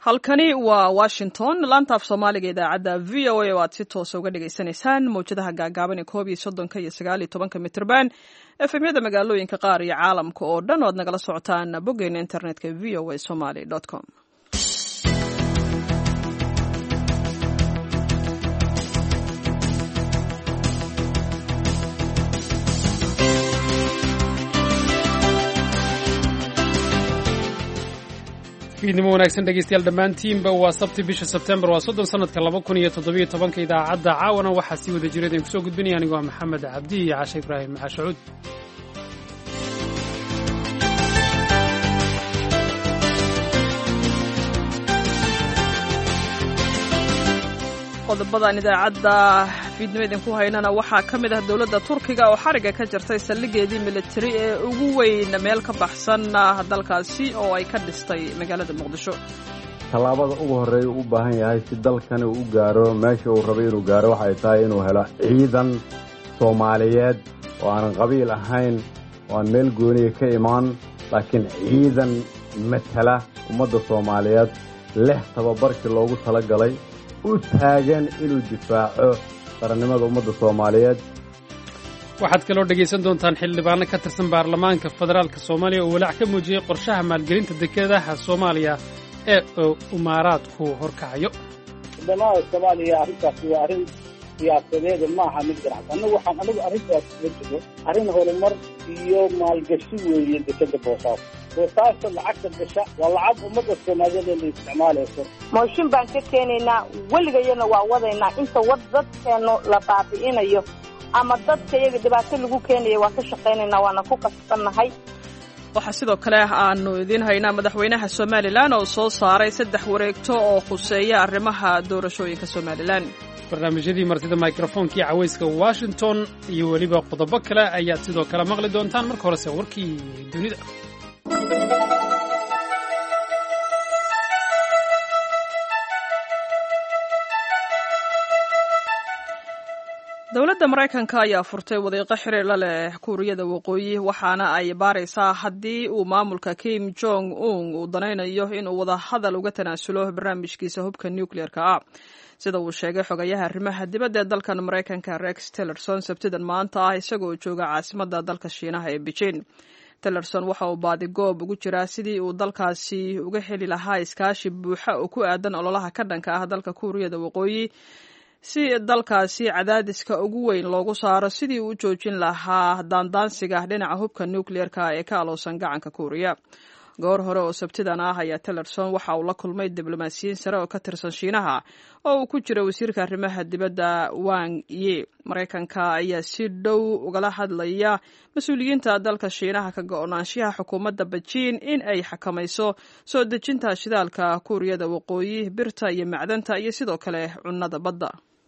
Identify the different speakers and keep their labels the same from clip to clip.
Speaker 1: halkani waa Washington laanta af Soomaaliga idaacadda VOA oo aad si toos uga dhageysanaysaan mowjadaha gaagaaban ee 11 iyo 19 mitirban FM-yada magaalooyinka qaar iyo caalamka oo dhan oo aad nagala socotaan boggeena internetka voasomali.com.
Speaker 2: fiidnimo wanaagsan dhegeystayaal dhammaantiinba waa sabti bisha Sebtembar waa 30 sanadka 2017 idaacadda caawana waxaa sii wada jira idin kusoo gudbinaya anigu waa Maxamed Cabdi iyo Caasha Ibraahim Maxashuud.
Speaker 1: qodobadan idaacadda fiidnimo idinku haynana waxaa ka mid ah dowladda Turkiga oo xariga ka jirtay saldhigeedii military ee ugu weyn meel ka baxsan dalkaasi oo ay ka dhistay magaalada Muqdisho.
Speaker 3: tallaabada ugu horeeya uu u baahan yahay si dalkan uu gaaro meesha uu rabo inuu gaaro waxay tahay inuu helo ciidan Soomaaliyeed oo aan qabiil ahayn oo aan meel gooniya ka imaan laakiin ciidan matala ummadda Soomaaliyeed leh tababarkii loogu talagalay u taagan inuu difaaco qarannimada ummadda Soomaaliyeed.
Speaker 2: waxaad kaloo dhegaysan doontaan xildhibaano ka tirsan baarlamaanka federaalka Soomaaliya oo walaac ka muujiyay qorshaha maalgelinta dekedaha Soomaaliya ee Imaaraadku horkacayo.
Speaker 4: Dhammaan Soomaaliya arrintaasi waa arrin siyaasadeed ma aha mid ganacsi. Anigu arrintaas la jiro arrin horumar iyo maalgashi weeye dekeda Boosaaso. Boosaaso lacagta gasha waa lacag ummadda Soomaaliyeed ee isticmaalayso.
Speaker 5: mooshin baan ka keenaynaa weligayana waa wadaynaa inta dadkeenu la baabi'inayo ama dadka iyaga dhibaato lagu keenayo waa ka shaqaynaynaa waana ku qasbannahay.
Speaker 1: waxaa sidoo kale aanu idiin haynaa madaxweynaha Somaliland oo soo saaray 3 wareegto oo khuseeya arrimaha doorashooyinka Somaliland.
Speaker 2: barnaamijyadii martida microphone-kii cawayska Washington iyo weliba qodobo kale ayaad sidoo kale maqli doontaan marka horese warkii dunida.
Speaker 1: dowladda Mareykanka ayaa furtay wadiiqo xiriir la leh Kuuriyada Waqooyi waxaana ay baaraysaa haddii uu maamulka Kim Jong Un uu danaynayo inuu wada hadal uga tanaasulo barnaamijkiisa hubka nuclear-ka ah sida uu sheegay xogayaha arrimaha dibadda ee dalkan Mareykanka Rex Tillerson sabtidan maanta ah isagoo jooga caasimadda dalka Shiinaha ee Beijing. Tillerson waxa uu baadigoob ugu jiraa sidii uu dalkaasi uga heli lahaa iskaashi buuxa oo ku aadan ololaha ka dhanka ah dalka Kuuriyada Waqooyi si dalkaasi cadaadiska ugu weyn loogu saaro sidii uu joojin lahaa daandaansiga dhinaca hubka nuclear-ka ee ka aloosan gacanka Kuuriya. goor hore oo sabtidan ah ayaa Tillerson waxa uu la kulmay diblomaasiyiin sare oo ka tirsan Shiinaha oo uu ku jiro wasiirka arrimaha dibadda Wang Yi. Mareykanka ayaa si dhow ugala hadlaya mas'uuliyiinta dalka Shiinaha ka go'naanshaha xukuumadda Beijing in ay xakamayso soo dejinta shidaalka Kuuriyada Waqooyi, birta iyo macdanta iyo sidoo kale cunnada badda.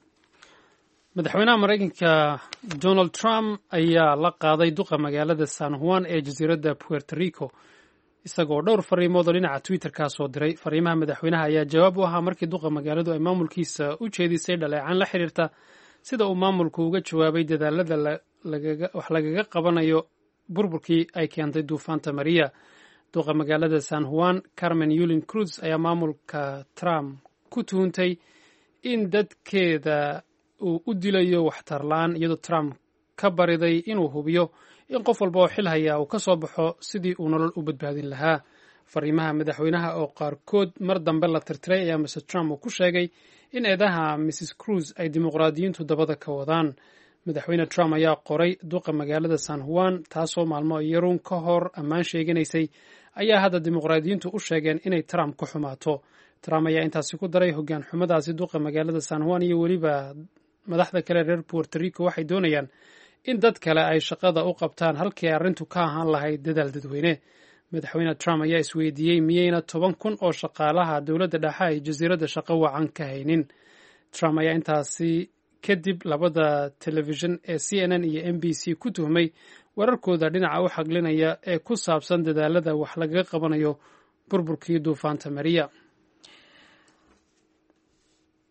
Speaker 2: madaxweynaha Mareykanka Donald Trump ayaa la qaaday duqa magaalada San Juan ee jasiiradda Puerto Rico isagoo dhowr fariimood oo dhinaca Twitter-ka soo diray. fariimaha madaxweynaha ayaa jawaab u ahaa markii duqa magaaladu ay maamulkiisa u jeedisay dhaleecaan la xiriirta sida uu maamulku uga jawaabay dadaalada wax lagaga qabanayo burburkii ay keentay duufaanta Maria. duqa magaalada San Juan Carmen Yulin Cruz ayaa maamulka Trump ku tuuntay in dadkeeda uu u dilayo waxtarlaan iyadoo Trump ka bariday inuu hubiyo in qof walba oo xil haya uu ka soo baxo sidii uu nolol u badbaadin lahaa. fariimaha madaxweynaha oo qaarkood mar dambe la tirtiray ayaa Mr. Trump uu ku sheegay in eedaha Mrs. Cruz ay dimuqraadiyiintu dabada ka wadaan. madaxweyne Trump ayaa qoray duqa magaalada San Juan taasoo maalmo yarun ka hor ammaan sheeganaysay ayaa hadda dimuqraadiyiintu u sheegeen inay Trump ku xumaato. Trump ayaa intaasi ku daray hoggaan xumadaasi duqa magaalada San Juan iyo weliba madaxda kale reer Puerto Rico waxay doonayaan in dad kale ay shaqada u qabtaan halkii arrintu ka ahaan lahayd dadaal dadweyne. madaxweyne Trump ayaa isweydiiyey miyayna 10,000 oo shaqaalaha dowladda dhexe ay jasiiradda shaqo wacan ka haynin. Trump ayaa intaasi kadib labada telefishin ee CNN iyo NBC ku tuhmay wararkooda dhinaca u xaglinaya ee ku saabsan dadaalada wax lagaga qabanayo burburkii duufaanta Maria.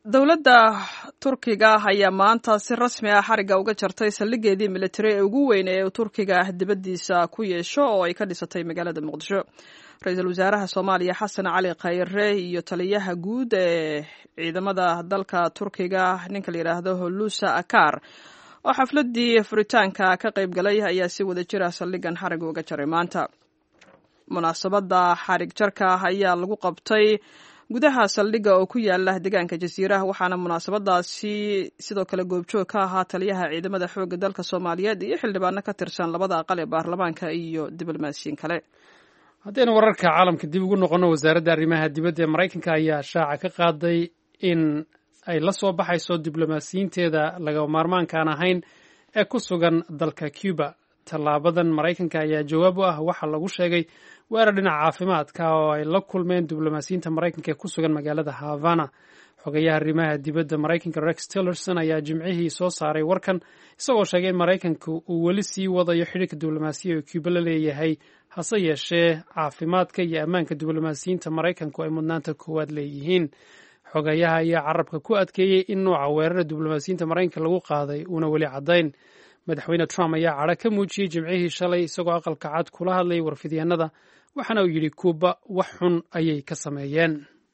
Speaker 1: dowladda turkiga ayaa maanta si rasmi ah xariga uga jartay saldhigeedii militari ee ugu weyn ee turkiga dibaddiisa ku yeesho oo ay ka dhisatay magaalada muqdisho. ra-iisul wasaaraha soomaaliya xasan cali khayre iyo taliyaha guud ee ciidamada dalka turkiga ninka la yidhaahdo hulusa akar oo xafladii furitaanka ka qayb galay ayaa si wada jira saldhigan xariga uga jaray maanta. munaasabada xarig jarka ayaa lagu qabtay gudaha saldhigga oo ku yaala deegaanka jasiiraha, waxaana munaasabadaasi sidoo kale goobjoog ka ahaa taliyaha ciidamada xoogga dalka Soomaaliyeed iyo xildhibaano ka tirsan labada aqal ee baarlamaanka iyo diblomaasiyiin kale.
Speaker 2: haddaynu wararka caalamka dib ugu noqono, wasaaradda arrimaha dibadda ee Maraykanka ayaa shaaca ka qaaday in ay la soo baxayso diblomaasiyiinteeda laga maarmaankaan ahayn ee ku sugan dalka Cuba. tallaabadan Maraykanka ayaa jawaab u ah waxa lagu sheegay weerar dhinaca caafimaadka oo ay la kulmeen diblomaasiyiinta Maraykanka ee ku sugan magaalada Havana. xogayaha arrimaha dibadda Maraykanka Rex Tillerson ayaa jimcihii soo saaray warkan, isagoo sheegay in Maraykanku uu weli sii wadayo xidhiirka diblomaasiya ee Cuba la leeyahay, hase yeeshee caafimaadka iyo ammaanka diblomaasiyiinta Maraykanku ay mudnaanta koowaad leeyihiin. xogayaha ayaa carabka ku adkeeyey in nooca weerarada diblomaasiyiinta Maraykanka lagu qaaday uuna weli caddayn. madaxweyne Trump ayaa cadho ka muujiyey jimcihii shalay isagoo aqalka cad kula hadlayay warfidyaanada, waxaana uu yidhi Kuuba wax xun ayay ka sameeyeen.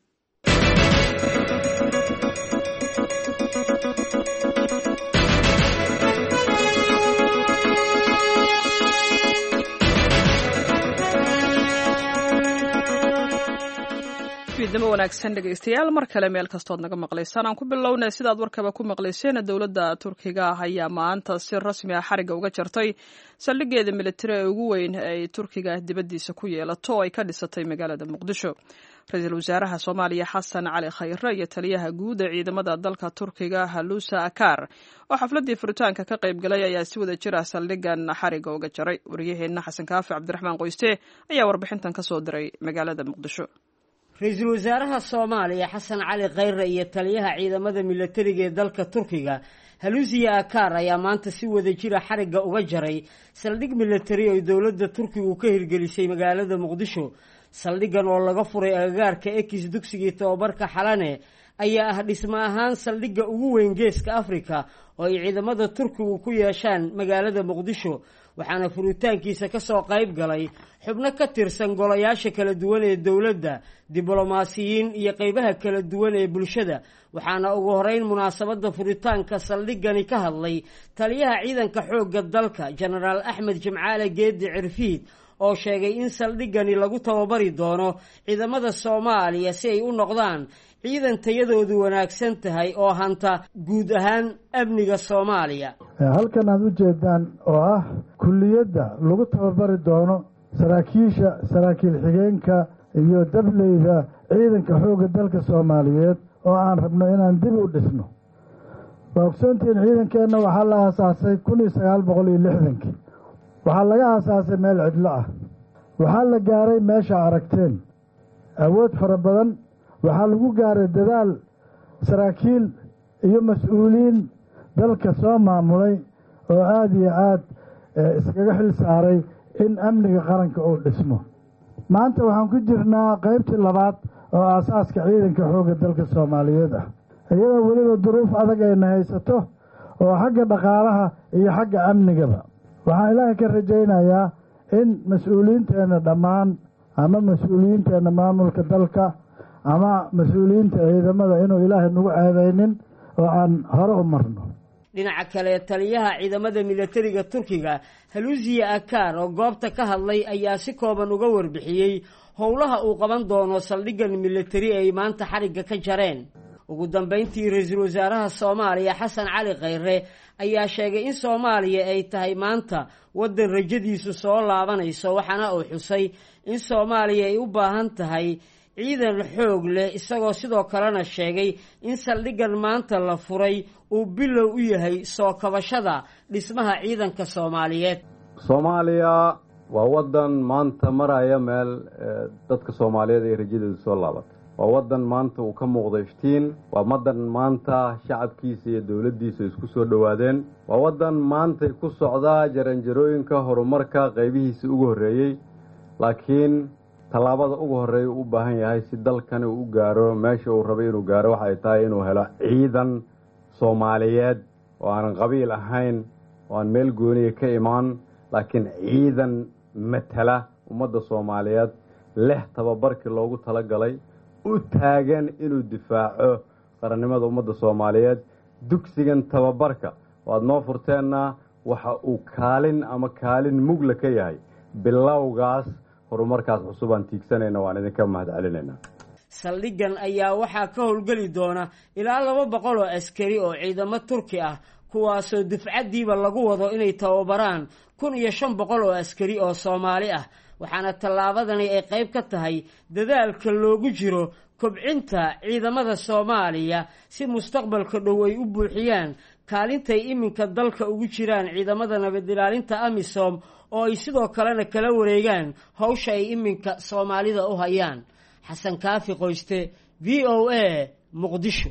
Speaker 1: fiidnimo wanaagsan dhegaystayaal, mar kale meel kastood naga maqlaysaan. aan ku bilownay sidaad warkaba ku maqlayseen, dowladda turkiga ayaa maanta si rasmi ah xariga uga jartay saldhigeeda militari ee ugu weyn ay turkiga dibaddiisa ku yeelato oo ay ka dhisatay magaalada muqdisho. ra-iisul wasaaraha soomaaliya xasan cali khayre iyo taliyaha guud ee ciidamada dalka turkiga hulusa akar oo xafladii furitaanka ka qayb galay ayaa si wada jira saldhigan xariga uga jaray. wariyaheenna xasan kaafi cabdiraxmaan qoyste ayaa warbixintan ka soo diray magaalada muqdisho.
Speaker 6: ra-iisul wasaaraha soomaaliya xasan cali khayre iyo taliyaha ciidamada militariga ee dalka turkiga hulusiya akar ayaa maanta si wada jira xarigga uga jaray saldhig militari oo dowladda turkigu ka hirgelisay magaalada muqdisho. saldhiggan oo laga furay agagaarka ekis dugsigii tababarka xalane ayaa ah dhismo ahaan saldhigga ugu weyn geeska afrika oo ay ciidamada turkigu ku yeeshaan magaalada muqdisho, waxaana furitaankiisa ka soo qayb galay xubno ka tirsan golayaasha kala duwan ee dowladda, diblomaasiyiin iyo qaybaha kala duwan ee bulshada. waxaana ugu horeyn munaasabadda furitaanka saldhiggani ka hadlay taliyaha ciidanka xoogga dalka jenaraal axmed jimcaale geedi cirfiid oo sheegay in saldhiggani lagu tababari doono ciidamada Soomaaliya si ay u noqdaan ciidan tayadoodu wanaagsan tahay oo hanta guud ahaan amniga Soomaaliya.
Speaker 7: halkan aad u jeedaan oo ah kulliyadda lagu tababari doono saraakiil xigeenka iyo dableyda ciidanka xoogga dalka Soomaaliyeed oo aan rabno inaan dib u dhisno. waa ogsoontiin ciidankeenna waxaa la aasaasay 1960 waxaa laga aasaasay meel cidlo ah. waxaa la gaaray meesha aragteen awood fara badan. waxaa lagu gaaray dadaal saraakiil iyo mas-uuliyiin dalka soo maamulay oo aada iyo aad iskaga xil saaray in amniga qaranka uu dhismo. maanta waxaan ku jirnaa qaybtii labaad oo aasaaska ciidanka xoogga dalka Soomaaliyeed ah, iyadoo weliba duruuf adag ayna haysato oo xagga dhaqaalaha iyo xagga amnigaba. waxaan ilaahay ka rajaynayaa in mas-uuliyiinteenna dhammaan ama mas-uuliyiinteenna maamulka dalka ama mas-uuliyiinta ciidamada inuu ilaahay nagu ceebeynin oo aan hore u marno.
Speaker 6: dhinaca kale taliyaha ciidamada militariga turkiga hulusiya akar oo goobta ka hadlay ayaa si kooban uga warbixiyey howlaha uu qaban doono saldhiggan militari ay maanta xarigga ka jareen. ugu dambeyntii ra-iisul wasaaraha Soomaaliya xasan cali khayre ayaa sheegay in Soomaaliya ay tahay maanta waddan rajadiisu soo laabanayso, waxaana uu xusay in Soomaaliya ay u baahan tahay ciidan xoog leh, isagoo sidoo kalena sheegay in saldhiggan maanta la furay uu bilow u yahay soo kabashada dhismaha ciidanka Soomaaliyeed.
Speaker 3: Soomaaliya waa waddan maanta maraya meel dadka Soomaaliyeed ay rajadoodu soo laabatay. waa waddan maanta uu ka muuqday iftiin. waa waddan maanta shacabkiisa iyo dowladdiisa isku soo dhowaadeen. waa waddan maanta ku socda jaranjarooyinka horumarka qaybihiisa ugu horreeyey, laakiin tallaabada ugu horreeya u baahan yahay si dalkani u gaaro meesha uu rabay inuu gaaro waxay tahay inuu helo ciidan soomaaliyeed oo aanan qabiil ahayn oo aan meel gooniya ka imaan laakiin ciidan matala ummadda soomaaliyeed leh tababarkii loogu talagalay u taagan inuu difaaco qarannimada ummadda soomaaliyeed dugsigan tababarka waad noo furteenna waxa uu kaalin mugla ka yahay bilowgaas horumarkaas cusub aan tiigsanayna waan idinka mahadcelinaynaa
Speaker 6: saldhiggan ayaa waxaa ka howlgeli doona ilaa 200 oo askari oo ciidamo turki ah kuwaasoo dufcaddiiba lagu wado inay tababaraan 1500 oo askari oo Soomaali ah waxaana tallaabadani ay qayb ka tahay dadaalka loogu jiro kobcinta ciidamada Soomaaliya si mustaqbalka dhow ay u buuxiyaan kaalintay iminka dalka ugu jiraan ciidamada nabad ilaalinta AMISOM oo ay sidoo kalena kala wareegaan hawsha ay iminka Soomaalida u hayaan xasan kaafi qoyste VOA Muqdisho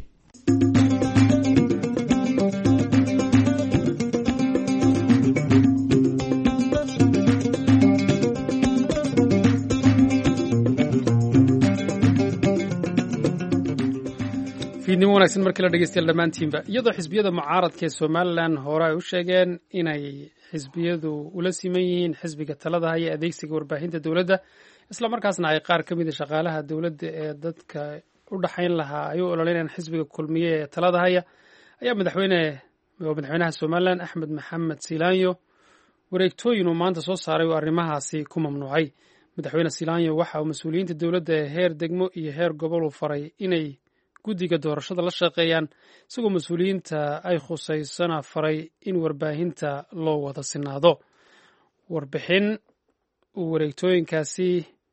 Speaker 2: fiidnimo wanaagsan markii la dhegeystayaal dhammaantiinba iyadoo xisbiyada mucaaradka ee Somaliland hore ay u sheegeen inay xisbiyadu ula siman yihiin xisbiga talada haya adeegsiga warbaahinta dawladda isla markaasna ay qaar ka mid ah shaqaalaha dawladda ee dadka u dhaxayn lahaa ay u ololeynayaan xisbiga kulmiye ee talada haya ayaa madaxweynaha Somaliland Axmed Maxamed Silaanyo wareegtooyin uu maanta soo saaray oo arrimahaasi ku mamnuucay madaxweyne Silaanyo waxa uu mas'uuliyiinta dawladda ee heer degmo iyo heer gobol u faray inay guddiga doorashada la shaqeeyaan isagoo mas'uuliyiinta ay khusaysana faray in warbaahinta loo wada sinaado warbixin wareegtooyinkaasi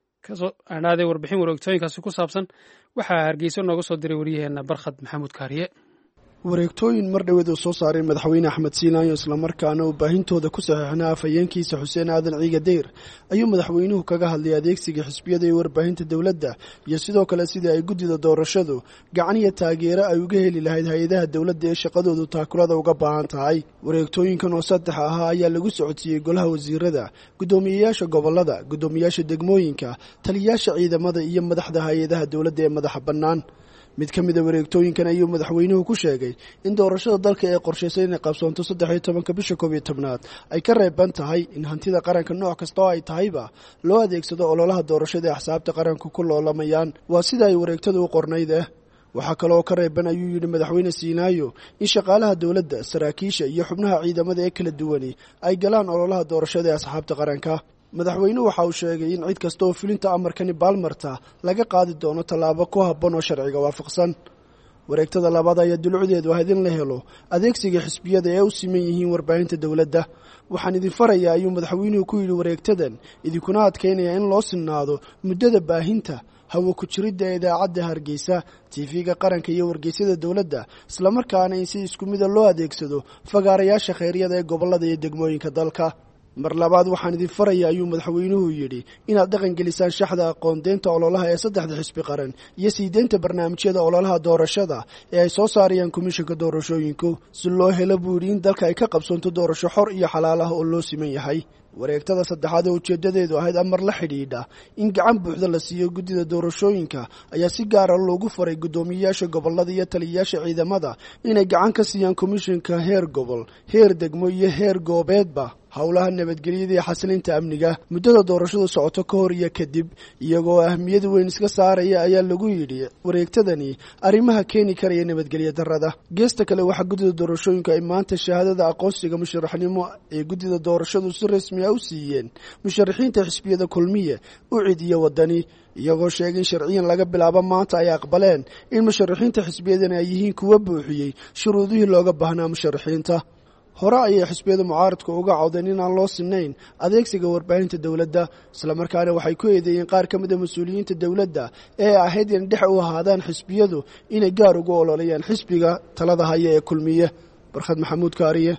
Speaker 2: ku saabsan waxaa Hargeysa nooga soo diray waryaheena Barkhad Maxamuud Kaariye
Speaker 8: wareegtooyin mar dhaweed uu soo saaray madaxweyne Axmed Silaanyo isla markaana uu baahintooda ku saxiixnaa afayeenkiisa Xuseen Aadan Ciiga Deyr ayuu madaxweynuhu kaga hadlay adeegsiga xisbiyada iyo warbaahinta dawladda iyo sidoo kale sidii ay guddida doorashadu gacan iyo taageero ay uga heli lahayd hay-adaha dawladda ee shaqadoodu taakulada uga baahan tahay wareegtooyinkan oo 3 ahaa ayaa lagu socodsiiyey golaha wasiirada guddoomiyeyaasha gobolada guddoomiyeyaasha degmooyinka taliyayaasha ciidamada iyo madaxda hay-adaha dawladda ee madaxa bannaan mid ka mid ah wareegtooyinkan ayuu madaxweynuhu ku sheegay in doorashada dalka ee qorshaysay inay qabsoonto 13 bisha 11 ay ka reeban tahay in hantida qaranka nooc kasta oo ay tahayba loo adeegsado ololaha doorashada ee axsaabta qaranku ku loolamayaan waa sida ay wareegtadu u qornayd waxaa kaloo ka reeban ayuu yidhi madaxweyne Silaanyo in shaqaalaha dawladda saraakiisha iyo xubnaha ciidamada ee kala duwani ay galaan ololaha doorashada ee axsaabta qaranka madaxweynuhu waxa uu sheegay in cid kasta oo fulinta amarkani baalmarta laga qaadi doono tallaabo ku habboon oo sharciga waafaqsan wareegtada labaad ayaa dulucdeedu ah in la helo adeegsiga xisbiyada ee u siman yihiin warbaahinta dawladda waxaan idin farayaa ayuu madaxweynuhu ku yidhi wareegtadan idinkuna adkaynaya in loo sinnaado muddada baahinta hawo ku jiridda idaacadda Hargeysa TV-ga qaranka iyo wargeysyada dawladda isla markaana in si isku mid ah loo adeegsado fagaarayaasha khayriyaha ee gobolada iyo degmooyinka dalka mar labaad waxaan idin farayaa ayuu madaxweynuhu yidhi inaad dhaqan gelisaan shaxda aqoondeynta ololaha ee 3 xisbi qaran iyo siideynta barnaamijyada ololaha doorashada ee ay soo saarayaan komishanka doorashooyinku si loo helo buuri in dalka ay ka qabsoonto doorasho xor iyo xalaal ah oo loo siman yahay wareegtada saddexaad oo ujeedadeedu ahayd amar la xidhiidha in gacan buuxda la siiyo guddida doorashooyinka ayaa si gaar ah loogu faray guddoomiyeyaasha gobolada iyo taliyayaasha ciidamada inay gacan ka siiyaan komishanka heer gobol heer degmo iyo heer goobeedba howlaha nabadgelyada iyo xasilinta amniga muddada doorashadu socoto ka hor iyo kadib iyagoo ahmiyad weyn iska saaraya ayaa lagu yidhi wareegtadani arrimaha keeni karaya nabadgelyo darrada geesta kale waxaa guddida doorashooyinka ay maanta shahaadada aqoonsiga musharaxnimo ee guddida doorashadu si rasmi ah u siiyeen musharaxiinta xisbiyada kulmiye u cidiyo wadani iyagoo sheegay in sharciyan laga bilaabo maanta ay aqbaleen in musharaxiinta xisbiyadani ay yihiin kuwa buuxiyey shuruudihii looga baahnaa musharaxiinta hore ayay xisbiyada mucaaradku uga cawdeen inaan loo sinayn adeegsiga warbaahinta dawladda isla markaana waxay ku eedeeyeen qaar ka mid ah mas'uuliyiinta dawladda ee ahayd in dhex u ahaadaan xisbiyadu inay gaar ugu ololayaan xisbiga talada haya ee kulmiye Barkhad Maxamuud Kaariye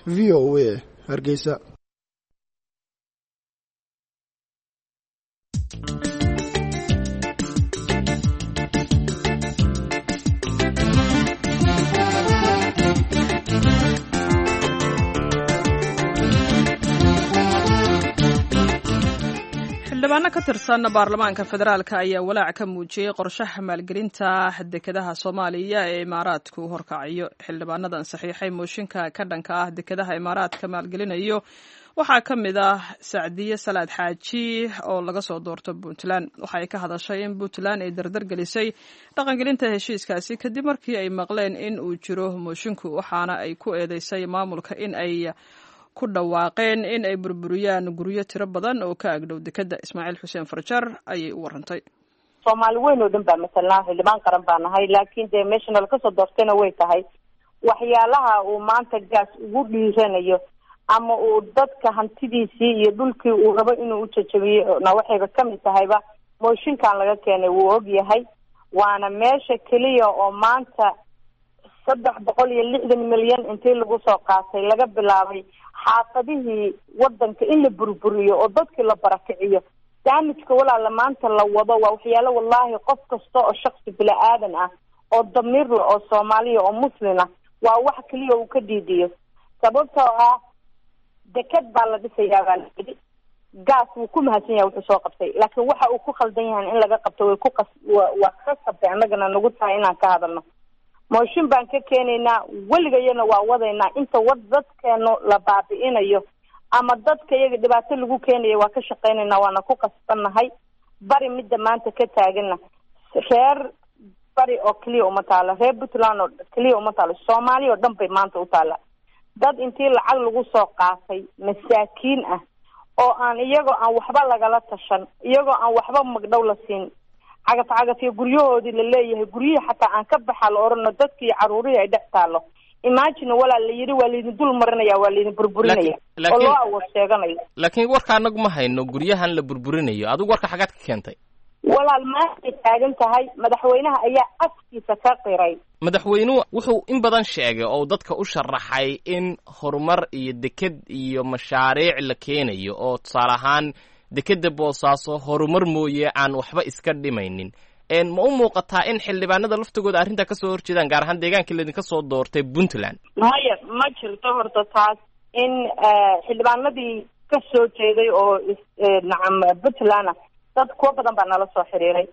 Speaker 8: VOA Hargeysa
Speaker 1: xildhibaano ka tirsan baarlamaanka federaalka ayaa walaac ka muujiyey qorshaha maalgelinta dekedaha soomaaliya ee imaaraadku horkacayo. xildhibaanadan saxiixay mooshinka ka dhanka ah dekedaha imaaraadka maalgelinayo waxaa ka mid ah sacdiye salaad xaaji oo laga soo doorto puntland. waxay ka hadashay in puntland ay dardar gelisay dhaqangelinta heshiiskaasi kadib markii ay maqleen in uu jiro moshinku, waxaana ay ku eedeysay maamulka in ay ku dhawaaqeen in ay burburiyaan guryo tiro badan oo ka agdhow dekeda. Ismaaciil Xuseen Farjar ayay u warantay.
Speaker 5: Soomaali weyn oo dhan baa matalnaa, xildhibaan qaran baa nahay, laakiin dee meesha nala kasoo doortayna way tahay waxyaalaha uu maanta gaas ugu dhiiranayo ama uu dadka hantidiisii iyo dhulkii uu rabo inuu u jajabiyo na waxayba kamid tahayba mooshinkan laga keenay. wuu og yahay, waana meesha keliya oo maanta 360 milyan intii lagu soo qaatay laga bilaabay xaafadihii wadanka in la burburiyo oo dadkii la barakiciyo. daamijka walaala maanta la wado waa waxyaalo wallahi qof kasta oo shakhsi bila aadan ah oo damiir leh oo Soomaaliya oo muslim ah waa wax kaliya uu ka diidiyo. sababtoo ah deked baa la dhisayaa baa la yidhi, gaas wuu ku mahadsan yahay wuxuu soo qabtay, laakiin waxa uu ku khaldan yahay in laga qabto waa ka qabtay annagana nagu tahay inaan ka hadalno. mooshin baan ka keenaynaa, weligayana waa wadaynaa inta dadkeenu la baabi'inayo ama dadka iyaga dhibaato lagu keenayo waa ka shaqaynaynaa, waana ku kasbannahay. bari midda maanta ka taagana reer bari oo keliya uma taalo, reer Puntland oo keliya uma taalo, Soomaaliya oo dhan bay maanta u taala. dad intii lacag lagu soo qaatay masaakiin ah oo aan iyagoo aan waxba lagala tashan, iyagoo aan waxba magdhow la siin, cagaf iyo guryahoodii la leeyahay, guryihii xataa aan ka baxa la orano dadkii caruurihii ay dhex taalo. imagine walaa la yidhi waa laydin dul marinaya, waa laydin burburinaya oo loo awood sheeganayo.
Speaker 9: laakiin warka anagu ma hayno guryahan la burburinayo. adigu warka xagaad ka keentay?
Speaker 5: walaal maantay taagan tahay, madaxweynaha ayaa afkiisa ka qiray.
Speaker 9: madaxweynuhu wuxuu in badan sheegay oo dadka u sharaxay in horumar iyo deked iyo mashaariic la keenayo oo tusaale ahaan dekeda Boosaaso horumar mooye aan waxba iska dhimaynin. ma u muuqataa in xildhibaanada laftigooda arrinta ka soo horjeedaan, gaar ahaan deegaankii laydinka soo doortay Puntland?
Speaker 5: maya ma jirto horta taas in xildhibaanadii ka soo jeeday oo nacam Puntland dad kuwa badan baa nala soo xiriiray.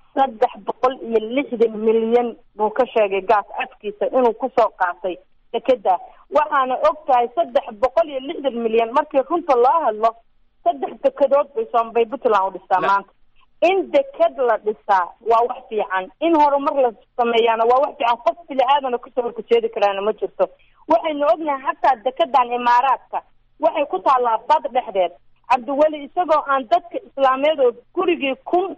Speaker 5: 360 milyan buu ka sheegay gaas afkiisa inuu ku soo qaatay dekeda. waxaana og tahay 360 milyan markii runta loo hadlo 3 dekedood bay Puntland u dhistaa maanta. in deked la dhisaa waa wax fiican, in horumar la sameeyaana waa wax fiican. qof bini aadana kusoo horjeedi karaana ma jirto. waxaynu ognahay xataa dekedan imaaraadka waxay ku taallaa bad dhexdeed. cabdiweli isagoo aan dadka islaameed oo gurigii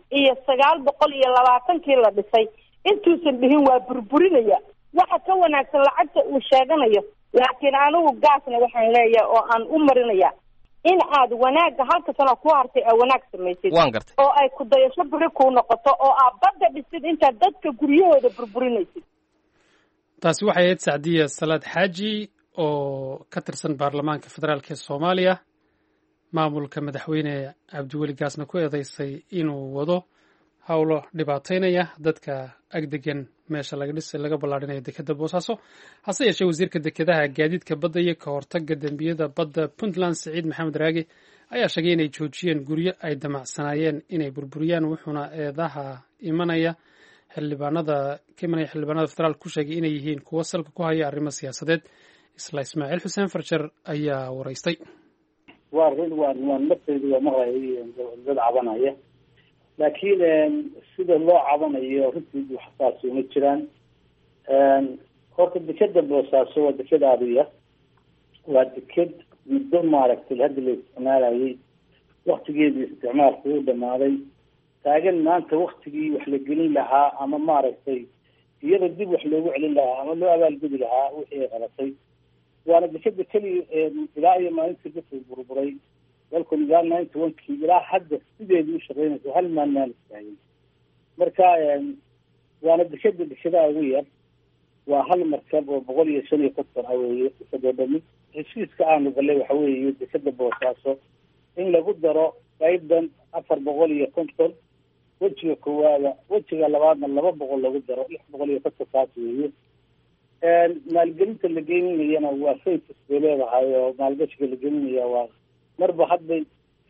Speaker 5: 1920 la dhisay intuusan dhihin waa burburinaya, waxa ka wanaagsan lacagta uu sheeganayo. laakiin anigu gaasna waxaan leeyahay oo aan u marinaya in aad wanaagga halka sano ku hartay ay wanaag samaysid oo ay ku dayasho buri ku noqoto oo aad badda dhisid intaad dadka guryahooda burburinaysid.
Speaker 2: taasi waxay ahayd Sacdiye Salaad Xaaji oo ka tirsan baarlamaanka federaalka ee Soomaaliya. maamulka madaxweyne Cabdiweli Gaasna ku eedeysay inuu wado hawlo dhibaataynaya dadka agdegan meesha laga ballaarinayo dekeda Boosaaso. hase yeeshee wasiirka dekedaha gaadiidka badda iyo ka hortagga dembiyada badda Puntland Siciid Maxamed Raagi ayaa sheegay inay joojiyeen guryo ay damacsanaayeen inay burburiyaan, wuxuuna eedaha imanaya xildhibaanada federaalka ku sheegay inay yihiin kuwo salka ku haya arrimo siyaasadeed. isla Ismaaciil Xuseen Farjar ayaa waraystay.
Speaker 4: waa nafteedu waa maqlay dad cabanaya, laakiin sida loo cabanayo runtii waxaas uma jiraan. horta dekeda Boosaaso waa deked aadiya, waa deked muddo maaragtay hadda la isticmaalayay, waktigeedii isticmaalku u dhamaaday, taagan maanta waktigii wax la gelin lahaa ama maaragtay iyada dib wax loogu celin lahaa ama loo abaalgudi lahaa wixii ay qabatay. waana dekeda keliya ilaa iyo maalintii dadka burburay dalkan ilaa 91 ilaa hadda sideedii u shaqeynaysa, hal maalin istaagin. marka waana dekeda ugu yar, waa hal markab oo 155 weeye isagoo dhami. heshiiska aanu galay waxa weeye dekeda Boosaaso in lagu daro qayban 450, wejiga koowaada, wejiga labaadna 200 lagu daro 650 weeye. maalgelinta la gelinayana waa sayfis bay leedahay oo maalgashiga la gelinaya waa marba hadbay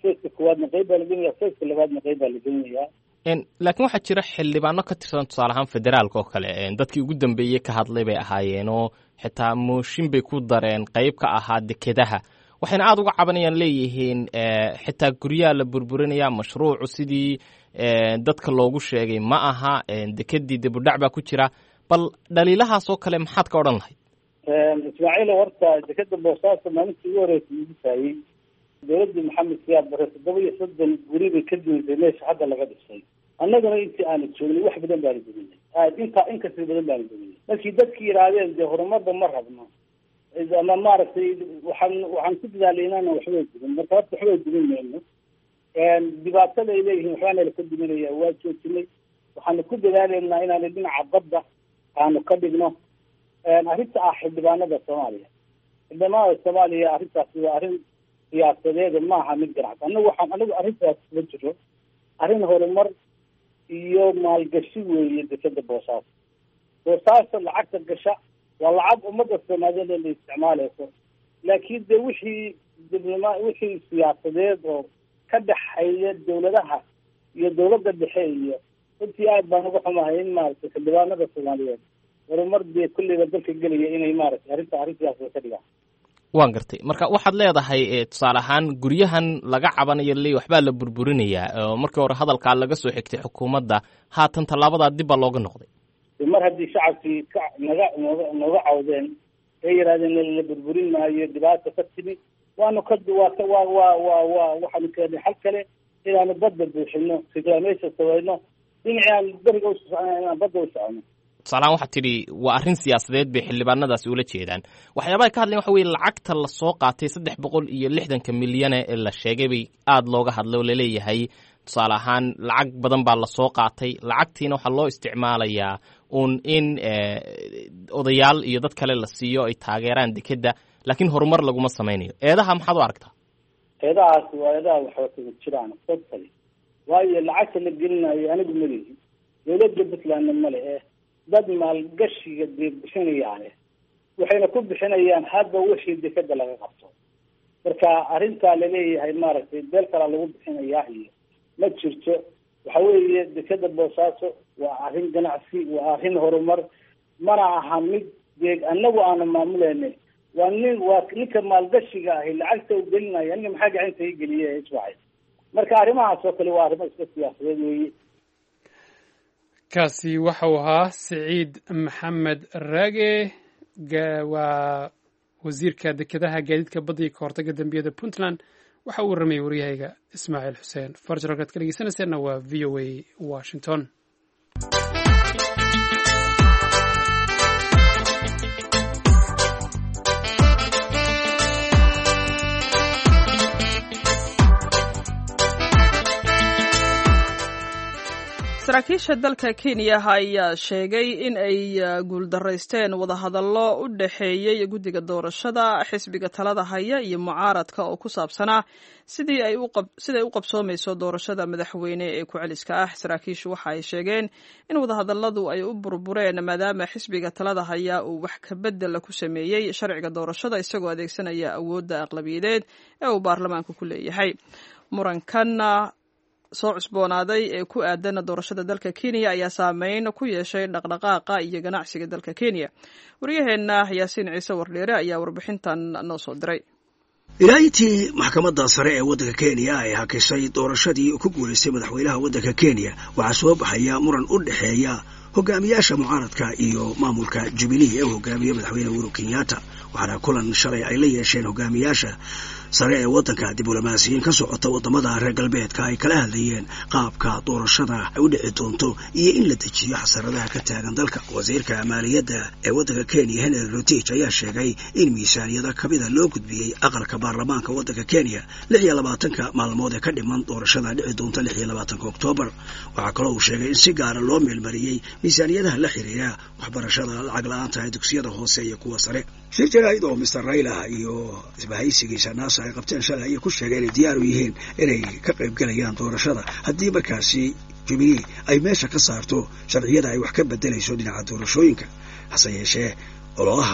Speaker 4: feeska koowaadna qayb baa la gelinaya, feeska labaadna qayb baa la gelinayaa.
Speaker 9: laakiin waxaa jira xildhibaano ka tirsan tusaale ahaan federaalka oo kale dadkii ugu dambeeyey ka hadlay bay ahaayeen oo xitaa mooshin bay ku dareen qayb ka ahaa dekedaha, waxayna aada uga cabanayaan leeyihiin xitaa guryaha la burburinaya, mashruucu sidii dadka loogu sheegay ma aha, dekedii dibudhac baa ku jira. bal dhaliilahaas oo kale maxaad ka odhan lahayd?
Speaker 4: ismaaciil, horta dekeda boosaaso maalintii ugu horreysay ugu taayey dowladdii maxamed siyaad bare 7 guri bay ka dumisay meesha hadda laga dhisay. annaguna intii aanu joognay wax badan baanu duminay, inkasii badan baanu duminay. markii dadkii yidhaahdeen dee horumarba ma rabno ama maaragtay waxaan ku dadaalay inaana waxbay dumin, marka horta waxbay dumin mayno. dhibaatada ay leeyihiin waxbaana laka duminaya waa joojinay. waxaanu ku dadaalaynaa inaanu dhinaca badda aanu ka dhigno. arrinta xildhibaanada Soomaaliya, arrintaasi waa arrin siyaasadeed, maaha mid ganacsi. anagu arrintaas ma jiro, arrin horumar iyo maalgashi weeye. dekeda boosaaso lacagta gasha waa lacag ummadda Soomaaliyeed la isticmaalayso, laakiin de wixii siyaasadeed oo ka dhexeeya dowladaha iyo dowladda dhexe iyo runtii aad baan uga xumahay in maaragtay xildhibaanada Soomaaliyeed horumar dee kulliba dalka gelaya inay maaragtay arrin siyaasada ka dhigaan.
Speaker 9: waan gartay. marka waxaad leedahay tusaale ahaan guryahan laga cabanayo le waxbaa la burburinayaa, markii hore hadalkaa laga soo xigtay xukuumadda, haatan tallaabadaa dib baa looga noqday.
Speaker 4: mar haddii shacabkii nooga cawdeen ay yidhahdeen la burburin maayo, dhibaata ka timi, waxaanu keenay xal kale inaanu badda buuxino, reclamation samayno, dhinacii aan beriga u socono inaan badda u socono.
Speaker 9: tusaalahaan waxaad tidhi waa arrin siyaasadeed bay xildhibaanadaasi ula jeedaan. waxyaabaha ka hadlayan waxa weye lacagta lasoo qaatay 360 milyan ee la sheegay bay aada looga hadlay oo laleeyahay tusaale ahaan lacag badan baa lasoo qaatay, lacagtiina waxaa loo isticmaalayaa in odayaal iyo dad kale la siiyo ay taageeraan dekedda, laakiin horumar laguma samaynayo. eedaha maxaad u aragtaa?
Speaker 4: eedahaasi waa eedaha waxba jiraan totally, waayo lacagta la gelinayo anigu malihi, dowladda puntlandna male dad maalgashiga dee bixinayaane waxayna ku bixinayaan hadba wixii dekeda laga qabto. marka arrintaa laleeyahay maaragtay beel kalaa lagu bixinayaa iyo ma jirto. waxa weeye dekeda boosaaso waa arrin ganacsi, waa arrin horumar, mana aha mid dee anagu aanu maamuleynay. waa ninka maalgashiga ahi lacagta u gelinaya, aniga maxaa gacanta ii geliye iswaxay. marka arrimahaas oo kale waa arrimo iska siyaasadeed weeye.
Speaker 2: kaasi waxa uu ahaa Siciid Maxamed Raage, waa wasiirka dekedaha gaadiidka badda iyo kahortaga dambiyada Puntland. waxa uu warramay waryahayga Ismaaciil Xuseen Farjar. halkaad ka dhegeysanaysaana waa VOA Washington.
Speaker 1: saraakiisha dalka Kenya ayaa sheegay in ay guuldaraysteen wadahadallo u dhaxeeyay guddiga doorashada, xisbiga talada haya iyo mucaaradka oo ku saabsanaa siday u qabsoomayso doorashada madaxweyne ee ku celiska ah. saraakiishu waxa ay sheegeen in wadahadalladu ay u burbureen maadaama xisbiga talada haya uu wax ka bedel ku sameeyey sharciga doorashada isagoo adeegsanaya awoodda aqlabiyadeed ee uu baarlamaanku ku leeyahay. murankanna soo cusboonaaday ee ku aadan doorashada dalka Kenya ayaa saameyn ku yeeshay dhaqdhaqaaqa iyo ganacsiga dalka Kenya. waryaheena Yaasiin Ciise Wardheere ayaa warbixintan noo soo diray.
Speaker 10: ilaahitii maxkamadda sare ee waddanka Kenya ay hakisay doorashadii ku guuleystay madaxweynaha waddanka Kenya, waxaa soo baxaya muran u dhaxeeya hogaamiyaasha mucaaradka iyo maamulka Jubilee ee hogaamiya madaxweyne Uhuru Kenyatta. waxaana kulan shalay ay la yeesheen hogaamiyaasha sare ee waddanka diblomaasiyiin ka socota wadamada reer galbeedka ay kala hadlayeen qaabka doorashada ay u dhici doonto iyo in la dejiyo xasaradaha ka taagan dalka. wasiirka maaliyadda ee waddanka Kenya Henry Rotich ayaa sheegay in miisaaniyada kamida loo gudbiyey aqalka baarlamaanka waddanka Kenya 26 maalmood ee ka dhiman doorashada dhici doonta 26 Oktoobar. waxaa kaloo uu sheegay in si gaara loo meelmariyey miisaaniyadaha la xiriira waxbarashada lacag la'aanta ee dugsiyada hoose iyo kuwa sare. shir jaraa'id oo Mr. Raila iyo isbahaysigiisa NASA ay qabteen shalay ayay ku sheegeen inay diyaar u yihiin inay ka qayb galayaan doorashada haddii markaasi Jubilee ay meesha ka saarto sharciyada ay wax ka bedelayso dhinaca doorashooyinka. hase yeeshee ololaha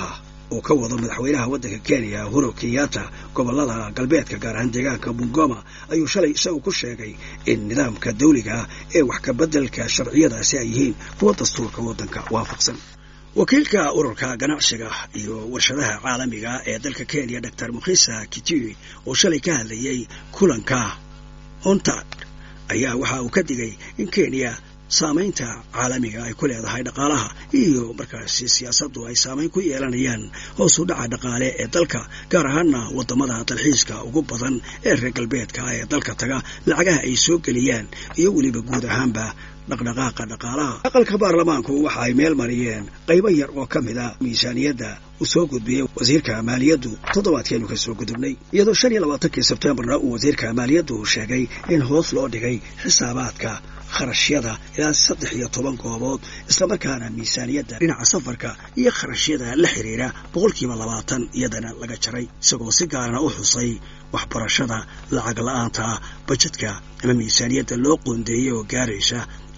Speaker 10: uu ka wado madaxweynaha waddanka kenya uhuru kenyatta gobollada galbeedka gaar ahaan deegaanka bungoma ayuu shalay isagu ku sheegay in nidaamka dawliga ee wax ka beddelka sharciyadaasi ay yihiin kuwa dastuurka waddanka waafaqsan wakiilka ururka ganacsiga iyo warshadaha caalamiga ee dalka kenya dr mukhisa kitui oo shalay ka hadlayay kulanka ontad ayaa waxa uu ka digay in kenya saamaynta caalamiga ay ku leedahay dhaqaalaha iyo markaasi siyaasaddu ay saamayn ku yeelanayaan hoos u dhaca dhaqaale ee dalka gaar ahaana waddamada dalxiiska ugu badan ee reer galbeedka ee dalka taga lacagaha ay soo geliyaan iyo weliba guud ahaanba dhaqdhaqaaqa dhaqaalaha aqalka baarlamaanku waxa ay meel mariyeen qaybo yar oo ka mid a miisaaniyadda uu soo gudbiyey wasiirka maaliyaddu toddobaadkeenu ka soo gudubnay iyadoo 25 sebtembarna uu wasiirka maaliyaddu sheegay in hoos loo dhigay xisaabaadka kharashyada ilaa 13 goobood islamarkaana miisaaniyadda dhinaca safarka iyo kharashyada la xiriira 20% iyadana laga jaray isagoo si gaarana u xusay waxbarashada lacag la'aanta bajetka ama miisaaniyadda loo qoondeeyay oo gaaraysa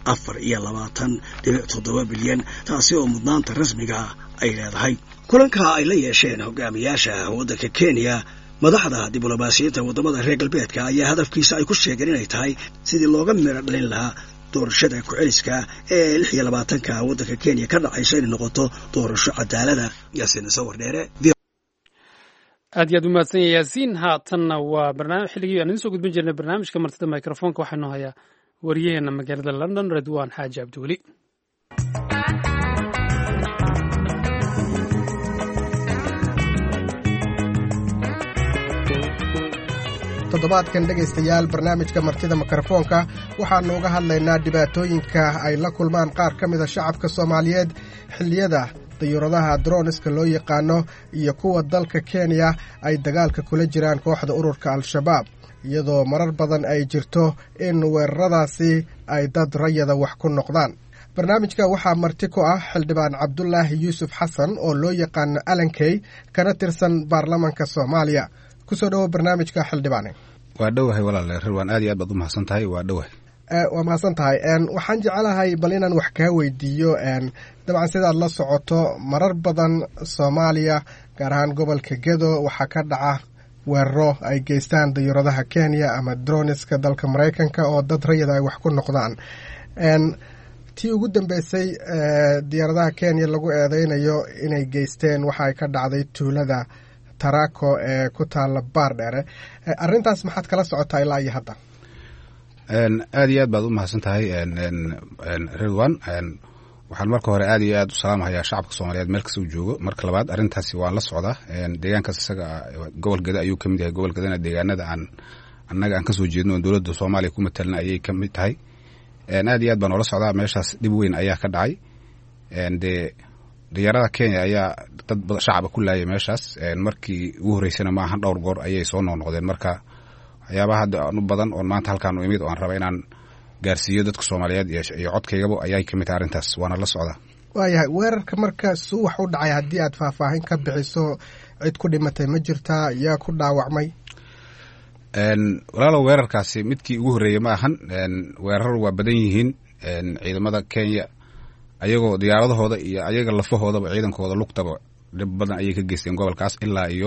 Speaker 10: 24.7 bilyan taasi oo mudnaanta rasmiga ay leedahay kulanka ay la yeesheen hogaamiyaasha waddanka Kenya madaxda diblomaasiyadda wadamada reer galbeedka ayaa hadafkiisa ay ku sheegeen inay tahay sidii looga miro dhalin lahaa doorashada ku-celiska ee 26ka waddanka Kenya ka dhacaysa inay noqoto doorasho cadaalada yaasiin sawir dheere
Speaker 2: aad iyo aad u mahadsan yahay yaasiin haatanna waa barnaamij xilligii aan idin soo gudbin jirnay barnaamijka martida microfonka waxaanu hayaa wariyaheena magaalada London Redwan Xaaji Abduuli
Speaker 11: toddobaadkan dhegaystayaal barnaamijka martida mikrofoonka waxaanu uga hadlaynaa dhibaatooyinka ay la kulmaan qaar ka mida shacabka Soomaaliyeed xilliyada dayuuradaha droniska loo yaqaano iyo kuwa dalka Kenya ay dagaalka kula jiraan kooxda ururka Al-Shabaab iyadoo marar badan ay jirto in weeraradaasi ay dad rayada wax ku noqdaan barnaamijka waxaa marti ku ah xildhibaan Cabdullaahi Yuusuf Xasan oo loo yaqaano Alankey kana tirsan baarlamaanka Soomaaliya kusoo dhawo barnaamijka xildhibaane
Speaker 12: waa dhawahay walaalahay Redwan aad iyo aad baad u mahadsantahay waa dhawahay
Speaker 11: waa mahadsantahay waxaan jecelahay bal inaan wax kaa weydiiyo dabcan sidaad la socoto marar badan Soomaaliya gaar ahaan gobolka Gedo waxaa ka dhaca weeraro ay geystaan dayuuradaha Kenya ama droniska dalka Mareykanka oo dad rayada ay wax ku noqdaan tii ugu dambeysay diyaaradaha Kenya lagu eedeynayo inay geysteen waxa ay ka dhacday tuulada Tarako ee ku taala Baardheere arrintaas maxaad kala socotaa ilaa iyo hadda
Speaker 12: aad iyo aad baad u mahadsantahay Redwan waxaan marka hore aad iyo aad u salaamayaa shacabka Soomaaliyeed meel kasta uu joogo marka labaad arrintaasi waan la socdaa deegaankaas isaga gobol Gedo ayuu ka mid yahay gobol Gedana deegaanada annaga aan ka soo jeedno dawladda Soomaaliya ku matalan ayay ka mid tahay aad iyo aad baan ula socdaa meeshaas dhib weyn ayaa ka dhacay diyaarada Kenya ayaa dad shacab ku laayay meeshaas markii ugu horeysana ma ahan dhowr goor ayay soo noqdeen marka waxyaabaha hadda u badan oo maanta halkaan u imid oo aan raba inaan gaarsiiyo dadka Soomaaliyeed iyo codkaygaba ayay ka mid tahay arrintaas waana la socdaa
Speaker 11: waayahay weerarka marka suu wax u dhacay haddii aad faahfaahin ka bixiso cid ku dhimatay ma jirtaa yaa ku dhaawacmay
Speaker 12: walaalow weerarkaasi midkii ugu horreeyey ma ahan weerar waa badan yihiin ciidamada Kenya ayagoo diyaaradahooda iyo ayaga lafahoodaba ciidankooda lugtaba dhib badan ayay ka geysteen gobolkaas ilaa iyo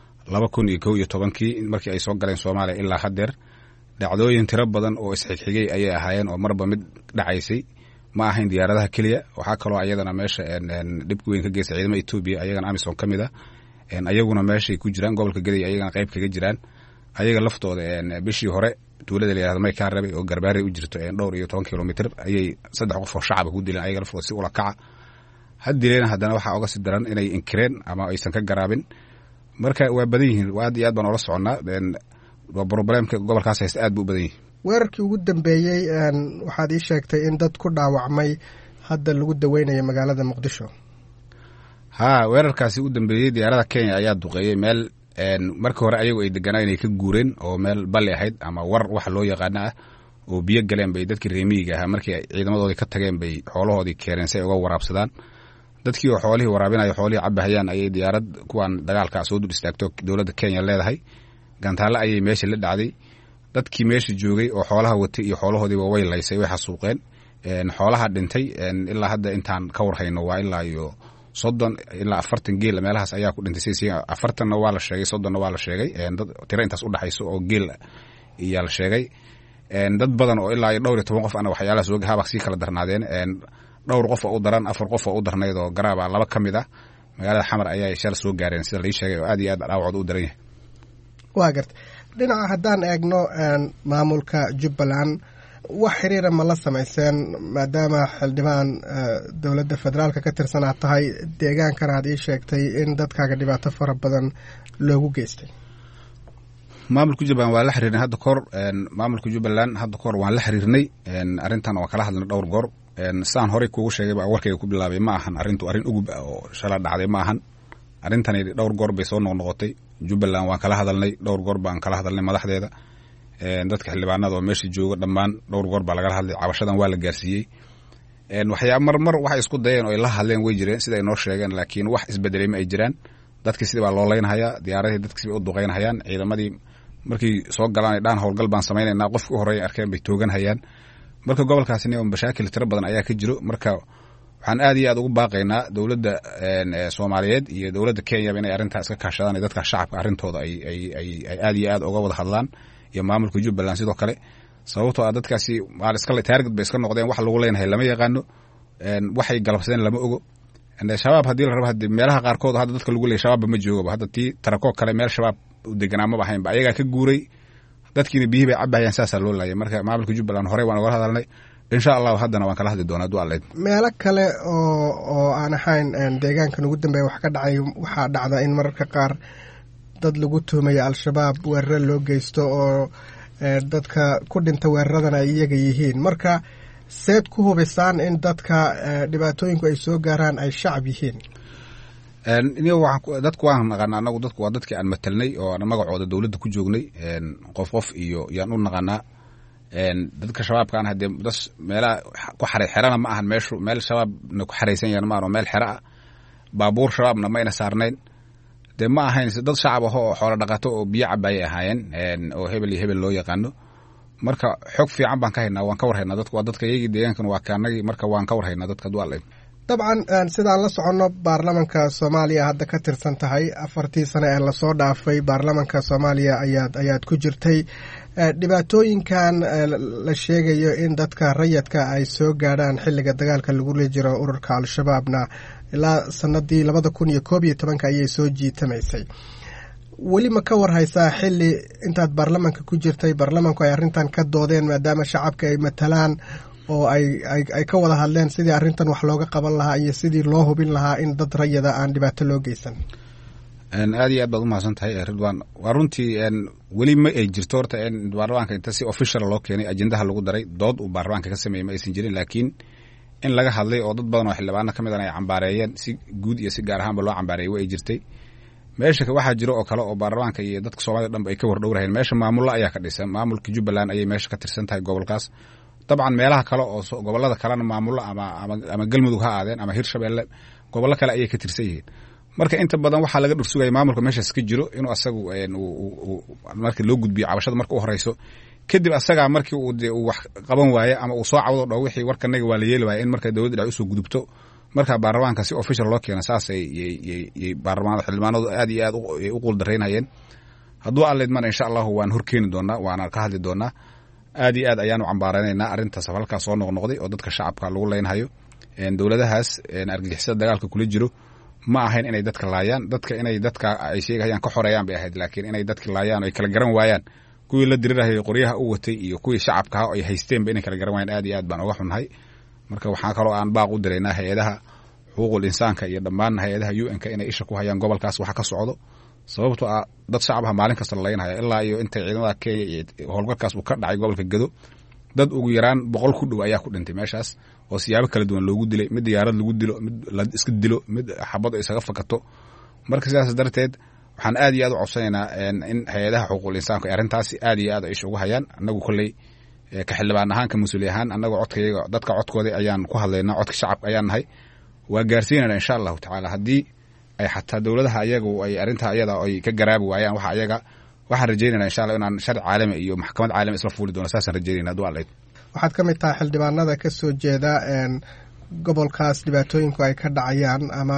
Speaker 12: 2011 markii ay soo galeen Soomaaliya ilaa haddeer dhacdooyin tiro badan oo isxigxigay ayay ahaayeen oo marba mid dhacaysay ma ahayn diyaaradaha kaliya waxaa kaloo ayadana meesha dhib weyn ka geystay ciidamada Ethiopia ayagana AMISOM kamid ah ayaguna meeshay ku jiraan gobolka Gedo ayagana qayb kaga jiraan ayaga laftooda bishii hore tuulada la yiraahdo Mayka Rabi oo Garbaare u jirto dhowr iyo 10 kilomitir ayay 3 qof oo shacab ku dileen ayaga laftooda si ula kaca haddiina haddana waxa uga sii daran inay inkireen ama aysan ka garaabin marka waa badan yihiin aad iyo aad baan ula soconaa waa problemka gobolkaas haysta aad buu badan yahay
Speaker 11: weerarkii ugu dambeeyay waxaad ii sheegtay in dad ku dhaawacmay hadda lagu daweynayo magaalada Muqdisho
Speaker 12: weerarkaasi ugu dambeeyay diyaarada Kenya ayaa duqeeyay meel markii hore ayagu ay deganaa inay ka guureen oo meel bal ahayd ama war wax loo yaqaan ah oo biyo galeen bay dadkii reemiga ah markii ciidamadoodii ka tageen bay xoolahoodii keeneen si ay uga waraabsadaan dadkii oo xoolihii waraabinayo xoolihii cabahayaan ayay diyaarad kuwan dagaalka soo dul istaagto dawladda Kenya leedahay gantaale ayay meesha la dhacday dadkii meesha joogay oo xoolaha watay iyo xoolahoodii way laysay way xasuuqeen xoolaha dhintay ilaa hadda intaan ka warhayno waa ilaa iyo 30 ilaa 40 geel meelahaas ayaa ku dhintay 40na waa la sheegay 30na waa la sheegay dad tiro intaas u dhaxayso oo geel iyo la sheegay dad badan oo ilaa 12 qof ana waxyaalaha soo gaaba si kala darnaadeen dhowr qof oo u daran 4 qof oo u darnayd oo garaaba laba kamid ah magaalada xamar ayaa shal soo gaareen sida la sheegay oo aad iyo aad dhaawacod u daran yahay
Speaker 11: waa garta dhinaca haddaan eegno maamulka Jubbaland wax xiriir ma la sameyseen maadaama xildhibaan dowladda federaalka ka tirsan aad tahay deegaankana aad ii sheegtay in dadkaaga dhibaato fara badan loogu geystay
Speaker 12: maamulka Jubbaland waa la xiriirnay hadda kor maamulka Jubbaland hadda kor waan la xiriirnay arintan oo kala hadlay dhowr goor saan hore kuugu sheegay baa warkayga ku bilaabay ma ahan arintu arin ugu oo shala dhacday ma ahan arintani dhowr goor bay soo noqnoqotay Jubbaland waan kala hadalnay dhowr goor baan kala hadalnay madaxdeeda dadka xildhibaanada oo meesha jooga dhammaan dhowr goor baa laga hadlay cabashadan waa la gaarsiiyey waxyaa mar waxay isku dayeen oo ay la hadleen way jireen sida ay noo sheegeen laakiin wax isbedelay ma ay jiraan dadkii sidii baa loo leynhayaa diyaaradii dadkii u duqeynhayaan ciidamadii markii soo galaan dhaan howlgal baan samaynaynaa qofkii u horeeyay arkeen bay toogan hayaan marka gobolkaasina mashaakil tiro badan ayaa ka jiro marka waxaan aad iyo aad ugu baaqaynaa dowladda Soomaaliyeed iyo dowladda Kenya inay arrintaas iska kaashadaan dadka shacabka arrintooda ay aad iyo aad uga wada hadlaan iyo maamulka Jubbaland sidoo kale sababtoo ah dadkaasi maal iska taarget bay iska noqdeen wax lagu leenahay lama yaqaano waxay galabsadeen lama ogo shabaab hadii la rabo hadii meelaha qaar kood hadda dadka lagu leeyahay shabaab ma joogo hadda tii tarako kale meel shabaab u deganaa ma bahayn ba ayaga ka guuray dadkiina biyo bay cabayaan saasa loo laayay marka maamulka Jubbaland hore waan uga hadalnay insha Allah haddana waan kala hadli doonaa du'aaleed
Speaker 11: meelo kale oo aan ahayn deegaanka ugu dambeeya wax ka dhacay waxa dhacda in mararka qaar dad lagu tuumay al-shabaab weerar loo geysto oo dadka ku dhinta weeraradan ay iyaga yihiin marka seed ku hubisaan in dadka dhibaatooyinku ay soo gaaraan ay shacab yihiin
Speaker 12: dadku waan naqaanaa anagu dadku waa dadkii aan matalnay oo aan magacooda dowladda ku joognay qof iyo yaan u naqaanaa dadka shabaabka aan hadee das meelaha ku xerana ma ahan meel shabaabna ku xaraysan yahan ma ahan meel xera ah baabuur shabaabna mayna saarnayn dee ma ahayn dad shacab ah oo xoolo dhaqato oo biyo cabaayay ahaayeen oo hebel iyo hebel loo yaqaano marka xog fiican baan ka haynaa waan ka warhaynaa dadku waa dadka iyagii deegaankan waa kaanagii marka waan ka warhaynaa dadka du'aaleed
Speaker 11: dabcan sidaan la soconno baarlamanka Soomaaliya hadda ka tirsan tahay 4 sano ee lasoo dhaafay baarlamanka Soomaaliya ayaad ku jirtay dhibaatooyinkan la sheegayo in dadka rayidka ay soo gaadhaan xilliga dagaalka lagu leejiro ururka al-shabaabna ilaa sanadii 2011 ayay soo jiitamaysay weli ma ka warhaysaa xilli intaad baarlamanka ku jirtay baarlamanku ay arrintan ka doodeen maadaama shacabka ay matalaan oo ay ka wada hadleen sidii arrintan wax looga qaban lahaa iyo sidii loo hubin lahaa in dad rayida aan dhibaato loo geysan
Speaker 12: aad iyo aad baad u mahadsan tahay Ridwan waa runtii weli ma ay jirto horta in baarlamaanka inta si official loo keenay ajendaha lagu daray dood uu baarlamaanka ka sameeyay ma aysan jirin laakiin in laga hadlay oo dad badan oo xildhibaano ka mid ah ay cambaareeyeen si guud iyo si gaar ahaanba loo cambaareeyay way jirtay meesha waxaa jiro oo kale oo baarlamaanka iyo dadka Soomaaliya dhanba ay ka wardhowrayeen meesha maamul ayaa ka dhisan maamulka Jubbaland ayay meesha ka tirsan tahay gobolkaas dabcan meelaha kale oo gobolada kalena maamul ama galmudug ha aadeen ama Hirshabeelle gobolada kale ayay ka tirsan yihiin marka inta badan waxa laga dhursugay maamulka meeshaas ka jiro inuu asagu markii loo gudbiyo cabashada marka u horeyso kadib asaga markii uu wax qaban waaye ama uu soo cawdo dhow wixii warkanaga waa la yeeli waaye in marka dawladda ay u soo gudubto marka baarlamaanka si official loo keeno saas ay baarlamaanada xildhibaanadu aad iyo aad u qul dareynayeen hadduu alleedman insha Allah waan horkeeni doonaa waana ka hadli doonaa aad iyo aad ayaanu cambaareynaa arrintaas halka soo noqnoqday oo dadka shacabka lagu leeynahayo dawladahaas argagixisada dagaalka kula jiro ma ahayn inay dadka laayaan dadka inay dadka ay sheegayaan ka xoreeyaan bay ahayd laakiin inay dadka laayaan ay kala garan waayaan kuwii la dirirayay qoryaha u watay iyo kuwii shacabka ay haysteen ba inay kala garan waayaan aad iyo aad baan uga xunnahay marka waxaan kaloo aan baaq u direynaa hay'adaha xuquuqul insaanka iyo dhammaan hay'adaha UN-ka inay isha ku hayaan gobolkaas waxa ka socdo sababtoo ah dad shacabha maalin kasta la leeyahay ilaa iyo intay ciidamada Kenya iyo howlgalkaas uu ka dhacay gobolka Gado dad ugu yaraan 100 ku dhow ayaa ku dhintay meeshaas oo siyaabo kala duwan loogu dilay mid diyaarad lagu dilo mid la iska dilo mid xabad isaga fakato marka sidaas darteed waxaan aad iyo aad u codsanaynaa in hay'adaha xuquuqul insaanka arrintaas aad iyo aad ay isha ugu hayaan anagu kulay ka xildhibaan ahaan ka mas'uul ahaan anagu codkayga dadka codkooda ayaan ku hadlaynaa codka shacabka ayaan nahay waa gaarsiinayna insha Allah ta'ala hadii ay xataa dawladaha ayagu ay arrinta ayada ay ka garaabi waayaan waxa ayaga waxaan rajaynaynaa insha Allah inaan sharci caalami iyo maxkamad caalami isla fuuli doono saasaan rajaynaynaa du'aaleed
Speaker 11: waxaad ka mid tahay xildhibaanada ka soo jeeda gobolkaas dhibaatooyinku ay ka dhacayaan ama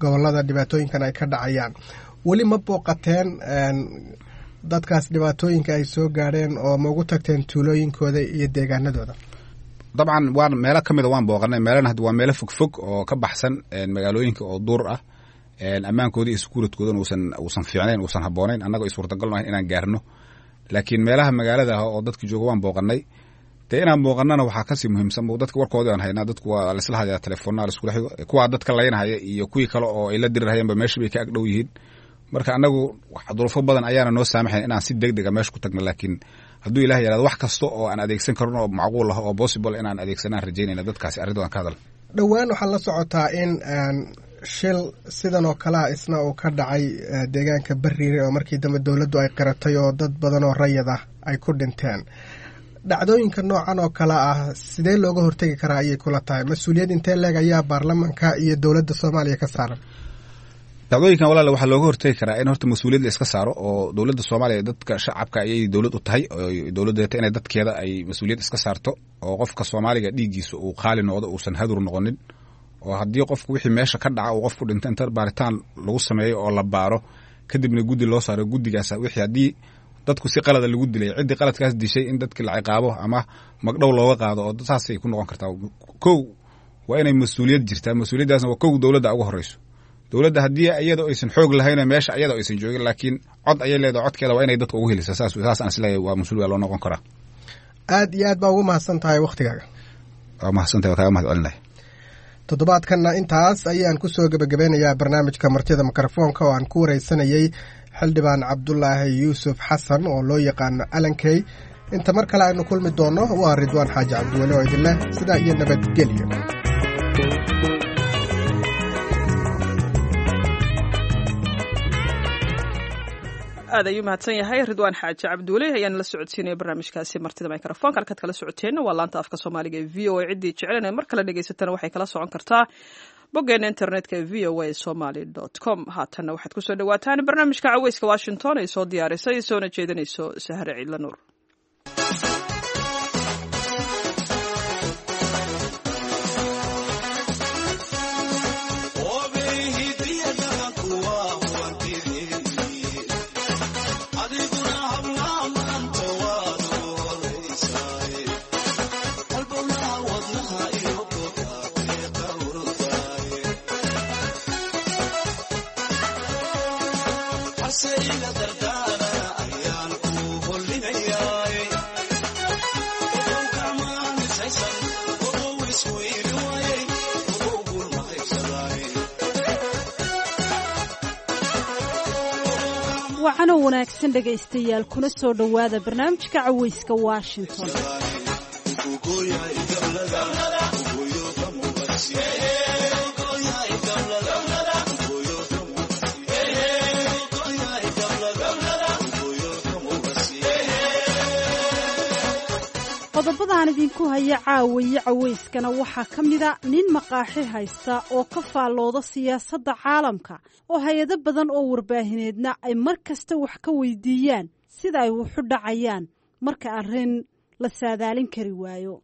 Speaker 11: gobolada dhibaatooyinkan ay ka dhacayaan weli ma booqateen dadkaas dhibaatooyinka ay soo gaadheen oo ma ugu tagteen tuulooyinkooda iyo deegaanadooda?
Speaker 12: dabcan waan meelo ka mida waan booqanay, meelana hadda waa meelo fogfog oo ka baxsan magaalooyinka oo duur ah, ammaankooda iyo sukuuradkoodana uusan fiicnayn, uusan habboonayn, annagoo suurtagal nahay inaan gaarno. laakiin meelaha magaalada ah oo dadka jooga waan booqanay. dee inaan booqanana waxaa kasii muhiimsan, dadka warkoodii aan haynaa, dadku waa laisla hayaa telefoonaa laiskula xigo, kuwaa dadka laynahaya iyo kuwii kale oo ay la dirirhayaanba meesha bay ka agdhow yihiin. marka annagu duruufo badan ayaana noo saamaxayn inaan si degdega meesha ku tagno, laakiin hadduu ilaah yaraado wax kasta oo aan adeegsan karno oo macquul ah oo possible inaan adeegsanaan rajaynayna dadkaasi arrintodan ka hadal.
Speaker 11: dhowaan waxaa la socotaa in shil sidan oo kalea isna uu ka dhacay deegaanka Bariire oo markii dambe dowladdu ay qiratay oo dad badan oo rayid ah ay ku dhinteen. dhacdooyinka noocan oo kale ah sidee looga hortegi karaa ayay kula tahay? mas-uuliyad intee leeg ayaa baarlamaanka iyo dowladda Soomaaliya ka saaran?
Speaker 12: dhacdooyinkan walaal waxaa looga hortegi karaa in horta mas-uuliyad la iska saaro, oo dowladda Soomaaliya dadka shacabka ayay dowlad u tahay, oo dowladdeeta inay dadkeeda ay mas-uuliyad iska saarto, oo qofka Soomaaliga dhiiggiisa uu qaali noqdo, uusan hadur noqonin, oo haddii qofku wixii meesha ka dhaca uu qofku dhinta inta baaritaan lagu sameeyo oo la baaro kadibna guddi loo saaro, guddigaas wixii haddii dadku si qalada lagu dilay ciddii qaladkaas dishay in dadkii la ciqaabo ama magdhow looga qaado, oo saasay ku noqon kartaa. kow waa inay mas-uuliyad jirtaa, mas-uuliyaddaasna waa kow dowladda ugu horreyso. dowladda haddii iyadoo aysan xoog lahayn meesha iyadoo aysan joogin, laakiin cod ayay leedahay, codkeeda waa inay dadka ugu helisaa. saas aan isleeyahay waa mas-uul loo noqon karaa.
Speaker 11: aad iyo aad baa ugu mahadsan tahay wakhtigaaga.
Speaker 12: waa mahadsantahay, waa kaaga mahad celinahay.
Speaker 11: toddobaadkanna intaas ayaan ku soo gebagabeynayaa barnaamijka martida mikrofoonka oo aan ku wareysanayey xildhibaan cabdulaahi yuusuf xasan oo loo yaqaano alankey. inta mar kale aynu kulmi doonno waa Ridwaan Xaaji Cabdiweli oo idin leh sidaa iyo nabadgelyo.
Speaker 1: aad ayuu mahadsan yahay Ridwaan Xaaji Cabdiweli. ayaan la socodsiinaya barnaamijkaasi martida mikrofoonka. halkaad kala socoteenna waa laanta afka Soomaaliga ee VOA. ciddii jecel mar kale dhegaysatana waxay kala socon kartaa boggeena internetka ee voasomali.com. haatanna waxaad ku soo dhawaataan barnaamijka caweyska Washington ay soo diyaarisay soona jeedinayso Sahre Ciidla Nuur.
Speaker 13: waxaana wanaagsan dhegaystayaal kuna soo dhowaada barnaamijka caweyska Washington. qodobadaan idinku haya caawiye caweyskana waxaa ka mida nin maqaaxi haysta oo ka faallooda siyaasadda caalamka oo hay-ado badan oo warbaahineedna ay mar kasta wax ka weydiiyaan sida ay wuxu dhacayaan marka arrin la saadaalin kari waayo.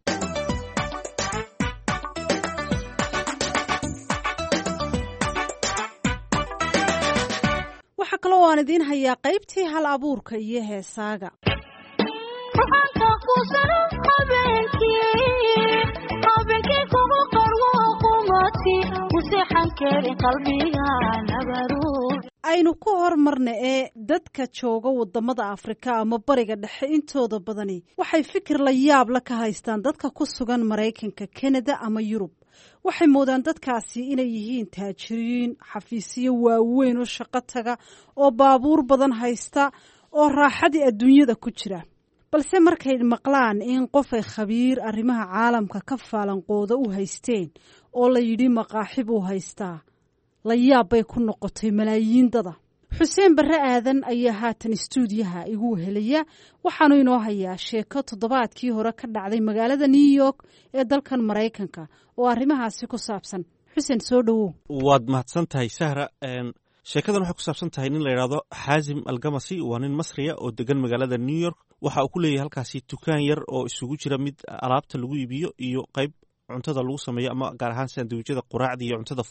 Speaker 13: waxaa kaloo aan idiin hayaa qaybtii hal abuurka iyo heesaaga. aynu ku hormarna ee dadka jooga wadamada Afrika ama bariga dhexe intooda badani waxay fikir la yaab la ka haystaan dadka ku sugan Mareykanka, Canada ama Yurub. waxay moodaan dadkaasi inay yihiin taajiriin, xafiisyo waaweyn oo shaqo taga, oo baabuur badan haysta, oo raaxadii adduunyada ku jira. balse markay maqlaan in qof ay khabiir arrimaha caalamka ka faalanqooda u haysteen oo la yidhi maqaaxi buu haystaa, la yaab bay ku noqotay malaayiin dada. xuseen barre aadan ayaa haatan istuudiyaha igu helaya, waxaanu inoo hayaa sheeko toddobaadkii hore ka dhacday magaalada New York ee dalkan Mareykanka oo arrimahaasi ku saabsan. xuseen soo dhawow.
Speaker 14: waad mahadsan tahay Sahra. sheekadan waxay ku saabsan tahay nin la yidhaahdo Xaazim Algamasi. waa nin Masriya oo degan magaalada New York. waxa uu ku leeyahay halkaasi dukaan yar oo isugu jira mid alaabta lagu iibiyo iyo qayb cuntada lagu sameeyo, ama gaar ahaan sandwiijyada, quraacda iyo cuntada fudud.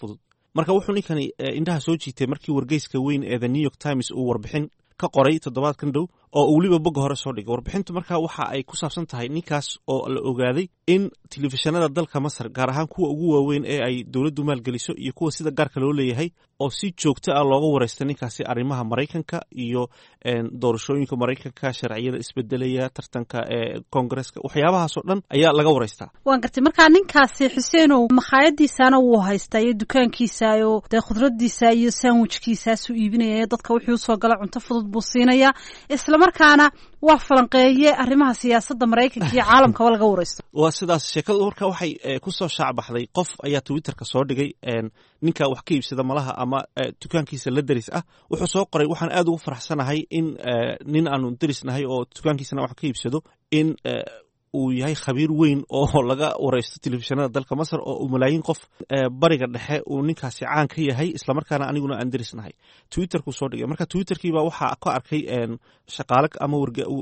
Speaker 14: marka wuxuu ninkani indhaha soo jiitay markii wargeyska weyn ee the New York Times uu warbixin ka qoray toddobaadkan dhow oo uu weliba bogga hore soo dhigay. warbixintu markaa waxa ay ku saabsan tahay ninkaas oo la ogaaday in telefishinada dalka Masar gaar ahaan kuwa ugu waaweyn ee ay dowladdu maalgeliso iyo kuwa sida gaarka loo leeyahay oo si joogto ah looga wareystay ninkaasi arrimaha Maraykanka iyo doorashooyinka Maraykanka, sharciyada isbedelaya, tartanka Congress-ka, waxyaabahaas oo dhan ayaa laga wareystaa.
Speaker 13: waan gartay markaa ninkaasi Xuseenow makhaayadiisana wuu haystaa iyo dukaankiisa iyo dee khudradiisa iyo sandwichkiisaas uu iibinaya dadka wuxuu soo gala cunto fudud buu siinaya isla markaana waa falanqeeye arrimaha siyaasadda Maraykanka iyo caalamkaba laga wareysto.
Speaker 14: waa sidaas sheekadu marka waxay ku soo shaacbaxday qof ayaa Twitterka soo dhigay ninka wax ka iibsada malaha ama dukaankiisa la daris ah wuxuu soo qoray waxaan aad ugu faraxsanahay in nin aanu darisnahay oo dukaankiisana wax ka iibsado in uu yahay khabiir weyn oo laga wareysto telefishinada dalka Masar oo malaayiin qof bariga dhexe uu ninkaasi caan ka yahay isla markaana aniguna aan darisnahay. Twitterku soo dhigay marka Twitterkiiba waxa ka arkay shaqaale ama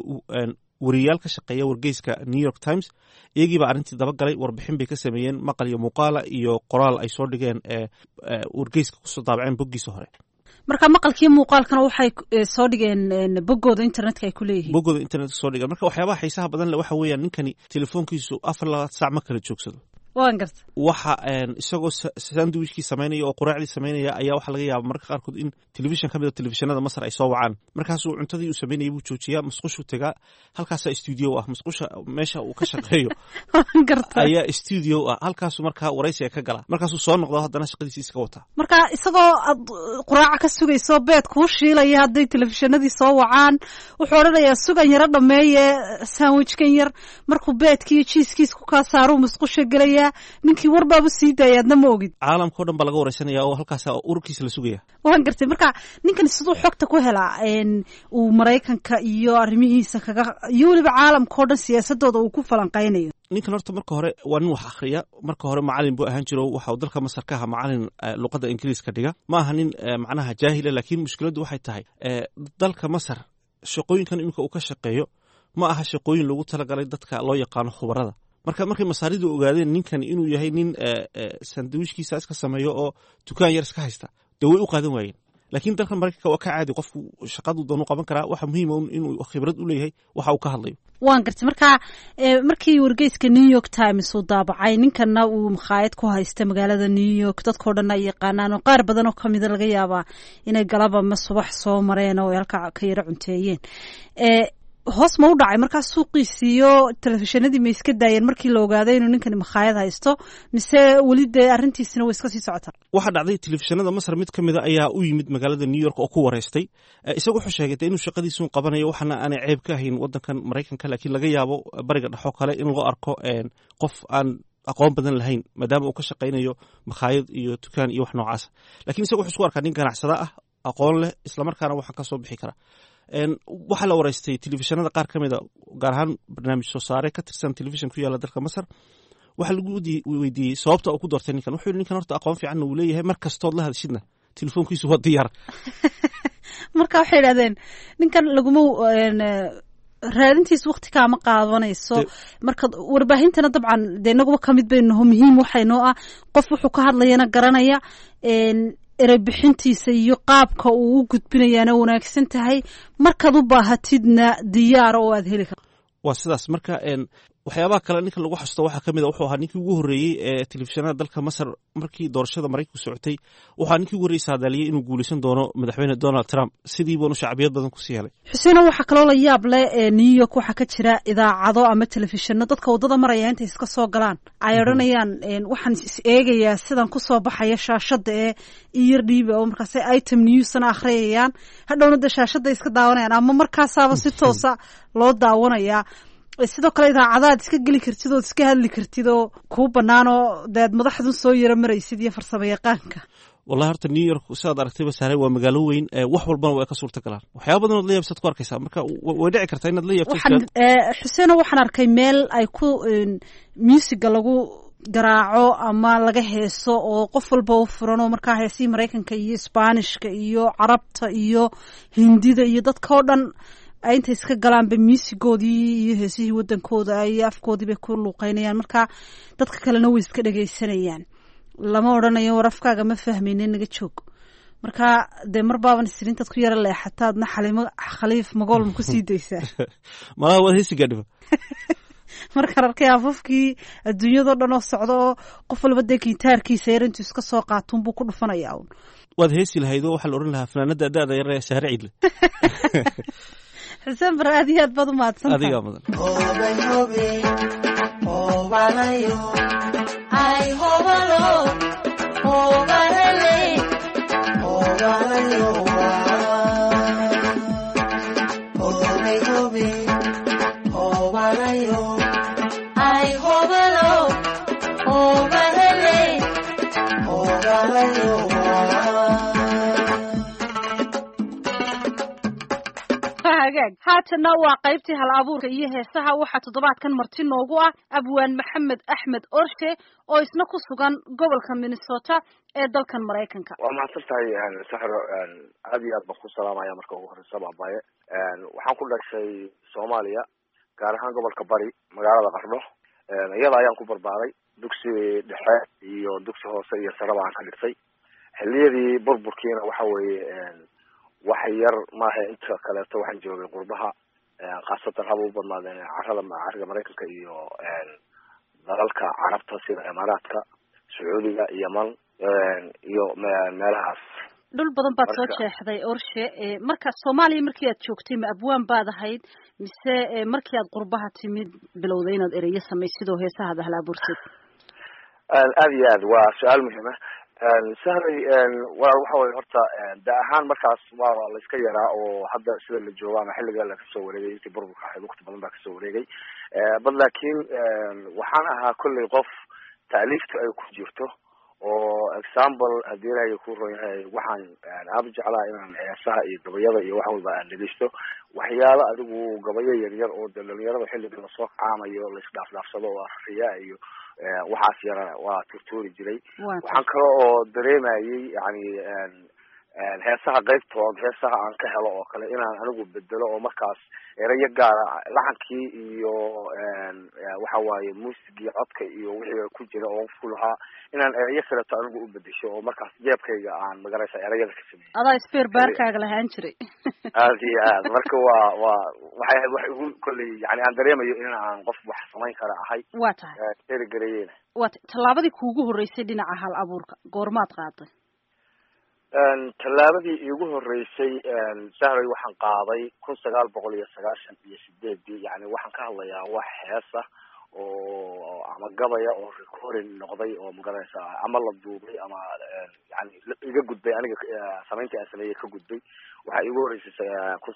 Speaker 14: wariyaal ka shaqeeya wargeyska New York Times iyagiiba arrintii daba galay warbixin bay ka sameeyeen maqal iyo muuqaal iyo qoraal ay soo dhigeen wargeyska ku soo daabaceen boggiisa hore.
Speaker 13: marka maqalkii muuqaalkana waxay soo dhigeen boggooda internetka ay ku leeyihiin
Speaker 14: boggooda internetka soo dhigeen marka waxyaabaha xiisaha badan leh waxa weeyaan ninkani telefoonkiisu 24 saac ma kala joogsado.
Speaker 13: waan garta
Speaker 14: waxa isagoo sandwichkii sameynaya oo quraacdii sameynaya ayaa waxa laga yaabaa marka qaarkood in telefishin ka mid ah telefishinada Masar ay soo wacaan markaasuu cuntadii uu sameynayay buu joojiyaa musqushu tagaa halkaas studio ah musqusha meesha uu ka shaqeeyo ayaa studio ah halkaas markaa wareysiga ka gala markaasuu soo noqdo haddana shaqadiisa iska wataa
Speaker 13: marka isagoo quraaca ka sugayso beed ku shiilaya haday telefishinadii soo wacaan wuxuu oranayaa sugan yara dhameeye sandwichkan yar markuu beedkii cheesekiis ku ka saaro musqusha galaya ninkii warbaabu sii daayaadna ma ogid
Speaker 14: caalamka oo dhan baa laga wareysanaya oo halkaas ururkiisa la sugaya.
Speaker 13: waan gartay marka ninkan sidoo xogta ku helaa uu Maraykanka iyo arrimihiisa kaga iyo waliba caalamka oo dhan siyaasadooda uu ku falanqeynayo.
Speaker 14: ninkan horta marka hore waa nin wax akhriya marka hore macallin buu ahaan jiro waxa uu dalka Masar ka ahaa macallin luqadda Ingiriiska dhiga ma aha nin macnaha jaahil laakiin mushkiladdu waxay tahay dalka Masar shaqooyinkan imika uu ka shaqeeyo ma aha shaqooyin lagu talagalay dadka loo yaqaan khubarada markay masaaridu ogaadeen ninkan inuu yahay nin sandwichkiisa iska sameeyo oo dukaan yar iska haysta dee way u qaadan waayeen laakiin dalka Maraykanka waa ka caadi qofku shaqadu doonu qaban karaa waxa muhiim ah inuu khibrad u leeyahay waxa uu ka hadlayo.
Speaker 13: waan gartay marka markii wargeyska New York Times uu daabacay ninkanna uu makhaayad ku haysta magaalada New York dadkoo dhan ay yaqaanaan oo qaar badan oo kamid laga yaabaa inay galaba ma subax soo mareen oo halka ka yara cunteeyeen hoos ma u dhacay markaa suuqiisii iyo telefishinadii ma iska daayeen markii la ogaaday inuu ninkani makhaayad haysto mise weli dee arrintiisina way iska sii socotaa.
Speaker 14: waxaa dhacday telefishinada Masar mid ka mid a ayaa u yimid magaalada New York oo ku wareystay isagu wuxuu sheegay inuu shaqadiisu qabanayo waxana aanay ceeb ka ahayn wadankan Maraykanka laakiin laga yaabo bariga dhaxo kale in loo arko qof aan aqoon badan lahayn maadaama uu ka shaqeynayo makhaayad iyo dukaan iyo wax noocaas laakiin isagu wuxuu isku arkaa nin ganacsada ah aqoon leh isla markaana waxa ka soo bixi kara. waxaa la wareystay telefishinada qaar ka mid a gaar ahaan barnaamij soo saare ka tirsan telefishin ku yaala dalka Masar waxaa lagu weydiiyey sababta uu ku doortay ninkan wuxuu yidhi ninkan horta aqoon fiican uu leeyahay mar kastood la hadashidna telefoonkiisu waa diyaar.
Speaker 13: marka waxay yidhahdeen ninkan laguma raadintiis waqti kaama qaadanayso marka warbaahintana dabcan dee inaguba ka mid baynu muhiim waxaynoo ah qof wuxuu ka hadlayana garanaya erebixintiisa iyo qaabka uu u gudbinayaana wanaagsan tahay markaad u baahatidna diyaara oo aad heli karto.
Speaker 14: waa sidaas marka waxyaabaha kale ninka lagu xasuusto waxaa ka mid a wuxuu ahaa ninkii ugu horreeyey ee telefishinada dalka Masar markii doorashada Maraykanku socotay waxaa ninkii ugu horreeyey saadaaliyay inuu guulaysan doono madaxweyne Donald Trump sidii buu shacbiyad badan ku sii helay.
Speaker 13: Xuseeno waxaa kaloo la yaab leh New York waxaa ka jira idaacado ama telefishinno dadka wadada maraya intay iska soo galaan ay oranayaan waxaan is eegayaa sidan ku soo baxaya shaashada iyo dhiiba oo markaas item newsna akhriyayaan hadhowna shaashada iska daawanayaan ama markaasaaba si toosa loo daawanayaa sidoo kale idaacadaad iska geli kartid oo iska hadli kartid oo kuu bannaan oo deed madaxdu soo yara maraysid iyo farsamo yaqaanka.
Speaker 14: wallahi horta New York sidaad aragtayba saaray waa magaalo weyn wax walbana way ka suurta galaan waxyaabo badan oo la yaabsad ku arkaysaa marka way dhici kartaa inaad la yaabtid.
Speaker 13: Xuseeno waxaan arkay meel ay ku musiga lagu garaaco ama laga heeso oo qof walba u furan oo markaa heesii Maraykanka iyo Isbaanishka iyo Carabta iyo Hindida iyo dadka oo dhan ay inta iska galaan ba musigoodii iyo heesihii wadankooda ay afkoodii bay ku luuqeynayaan marka dadka kalena way iska dhageysanayaan lama odhanayo warafkaaga ma fahmaynin naga joog marka dee mar baaban isrintaad ku yara leexataadna xalimo khaliif magool ma kusii daysaa
Speaker 14: malaha waad heesi gaadhiba
Speaker 13: markaan arkay afafkii adduunyadao dhan oo socda oo qof walba dee gitaarkiisa yar intuu iska soo qaatuun buu ku dhufanayaa un
Speaker 14: waad heesi lahayd oo waxaa la odhan lahaa fanaanada da-da yar ee Sahre Ciidle
Speaker 13: xuseen bar aad iyo aad baad u mahadsantahay
Speaker 14: adigaa mudan
Speaker 13: haatana waa qaybtii hal abuurka iyo heesaha waxaa toddobaadkan marti noogu ah abwaan maxamed axmed orshe oo isna ku sugan gobolka Minnesota ee dalkan Mareykanka.
Speaker 15: waa mahadsantahay Sahro aad iyo aad baan ku salaamaya marka ugu horeysa baabaye waxaan ku dhashay Soomaaliya gaar ahaan gobolka Bari magaalada Qardho iyada ayaan ku barbaaray dugsi dhexe iyo dugsi hoose iyo sare baan ka dhigtay xilliyadii burburkiina waxa weeye wax yar maaha inta kaleeto waxaan joogay qurbaha khaasatan haba u badnaadeen carriga Mareykanka iyo dalalka Carabta sida Imaaraadka Sacuudiga Yemen iyo meelahaas
Speaker 13: dhul badan baad soo jeexday orshe marka Soomaaliya markii aad joogtay ma abwaan baad ahayd mise markii aad qurbaha timid bilowday inaad ereyo samaysid oo heesaha hal abuurtid
Speaker 15: aad iyo aad waa su'aal muhiim ah Sahray waxa way horta da ahaan markaas waa la iska yaraa oo hadda sida la joogo ama xilliga la kasoo wareegay intii burburka ahayd waqti badan baa kasoo wareegay bal laakiin waxaan ahaa kulli qof taaliifta ay ku jirto oo example hadii ay ku roonyahay waxaan aad jeclaa inaan heesaha iyo gabayada iyo wax walba aan dhageysto waxyaalo adigu gabayo yar yar oo dhalinyarada xilliga la soo qaamayo la isdhaafdhaafsado oo afriya iyo waxaas yara waa turtuuri jiray waxaan kale oo dareemayay yani heesaha qaybtood heesaha aan ka helo oo kale inaan anigu bedelo oo markaas erayo gaara laxankii iyo waxa waaye muusigii codka iyo wixii ku jira oo ku lahaa inaan erayo kaleeto anigu u bedesho oo markaas jeebkayga aan magaraysa erayada ka sameeyay
Speaker 13: adaa spear baarkaaga lahaan jiray
Speaker 15: aad iyo aad marka waxay wax ugu kolley yani aan dareemayo in aan qof wax samayn kara ahay
Speaker 13: waa tahay
Speaker 15: erigareeyeen
Speaker 13: waa tallaabadii kuugu horeysay dhinaca hal abuurka goormaad qaaday
Speaker 15: tallaabadii iigu horeysay Sahray waxaan qaaday 1998 yani waxaan ka hadlayaa wax heesa oo ama gabaya oo recording noqday oo magaraysa ama la duubay ama yani iga gudbay aniga samayntii aan sameeyay ka gudbay waxa iigu horeysay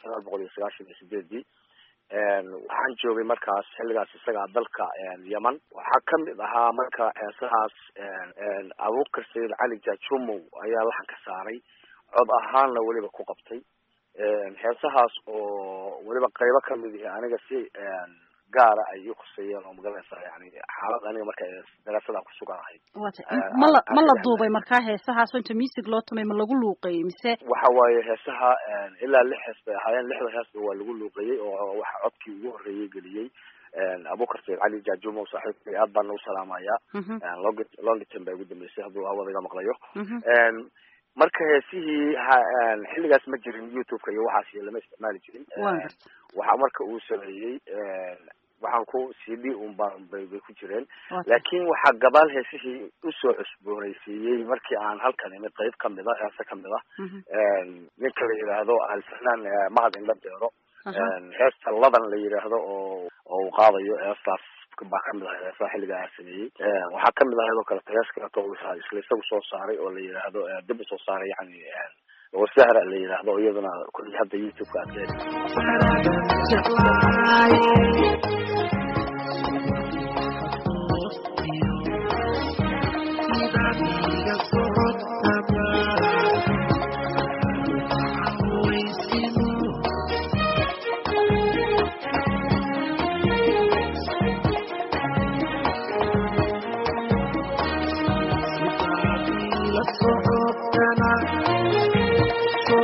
Speaker 15: 1998 waxaan joogay markaas xilligaas isaga dalka Yemen waxaa kamid ahaa marka heesahaas Abuukar Sayid Cali Jaajumo ayaa laxan ka saaray cod ahaanna waliba ku qabtay heesahaas oo waliba qaybo kamid ah aniga si gaara ay u khusayeen oo magaraysa yani xaalad aniga marka daraasada ku suganahay
Speaker 13: ma la duubay markaa heesahaas inta music loo tumay ma lagu luuqeeyay mise
Speaker 15: waxa waaye heesaha ilaa 6 hees bay ahaayeen 6 hees waa lagu luuqeeyay oo waxa codkii ugu horeeyay geliyay Abuukar Sayid Cali Jaajumo saaxiibkay aad baan u salaamayaa long term bay ugu dambeysay hadduu awadaga maqlayo marka heesihii xilligaas ma jirin YouTube-ka iyo waxaas lama isticmaali jirin waxa marka uu sameeyay waxaan ku CD bay ku jireen laakiin waxa gabaal heesihii u soo cusboonaysiiyay markii aan halkan imid qayb kamid ah heesa kamid ah ninka la yiraahdo Al-Fanaan Mahad Indha Beero heesta ladan la yiraahdo oo qaadayo heestaas baa kamid ah heesa xilliga aan sameeyay waxaa kamid ah oo kale hees kale oo isla isagu soo saaray oo la yiraahdo dib soo saaray yani oo Sahra la yiraahdo iyaduna kulli hadda YouTube-ka aad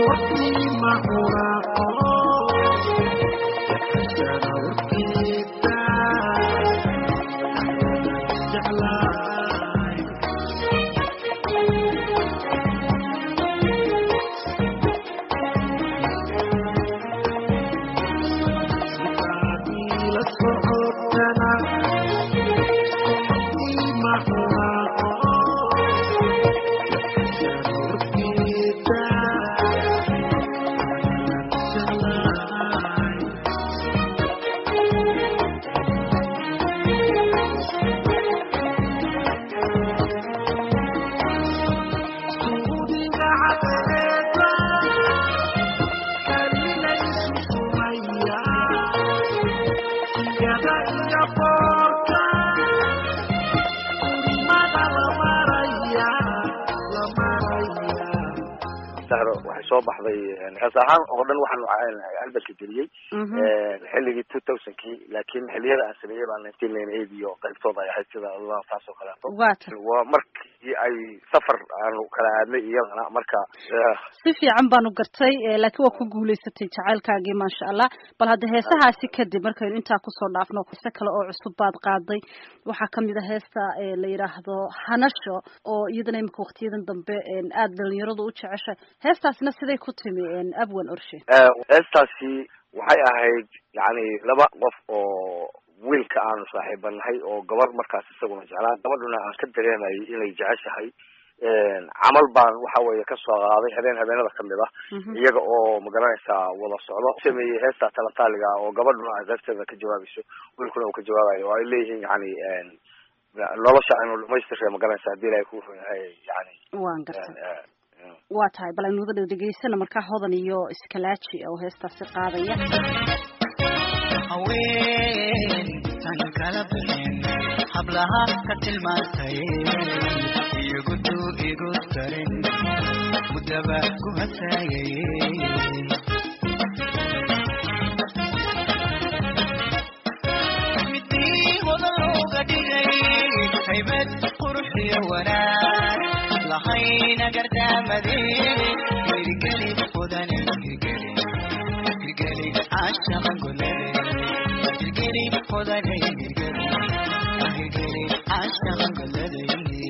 Speaker 16: Thank you.
Speaker 15: soo baxday hees ahaan oo dhan waxaan albalka geliyey xilligii 2000kii laakiin xilliyada aan sameeyay baan 1998 iyo qaybtooda ay ahayd sida Allah taasoo kaleeto waa markii ay safar aanu kala aadnay iyadana marka
Speaker 13: si fiican baanu gartay laakiin waa ku guuleysatay jacaylkaagii maasha Allah bal hadda heesahaasi kadib markaynu intaa kusoo dhaafno heesa kale oo cusub baad qaaday waxaa kamid ah heesta la yiraahdo Hanasho oo iyadana imika waqtiyadan dambe aad dhalinyaradu u jeceshay heestaasina siday ku timi abwan orshe
Speaker 15: heestaasi waxay ahayd yani laba qof oo wiilka aanu saaxiibanahay oo gabar markaas isaguna jeclaa gabadhuna aan ka dareemayay inay jeceshahay camal baan waxa weeye ka soo qaaday habeenada kamid ah iyaga oo magaranaysaa wada socdo sameeyay heesta talataaliga oo gabadhuna asaabteeda ka jawaabayso wiilkuna uu ka jawaabayo oo ay leeyihiin yani nolosha aanu dhamaystirnay magaranaysaa hadii ilaahay ku yahay yani
Speaker 13: waan gartay waa tahay bal aynu wada dhageysana markaa hodan iyo iskalaaji oo heestaasi qaadaya
Speaker 16: haween tan kala bixin hablaha ka tilmaantay igu tarin mudaba ku hasaayay midii wada looga dhigay haybad qurux iyo wanaag lahayna gardaamadeen hirgeli mudan hirgeli ashaqan golade hirgeli mudan hirgeli ashaqan golade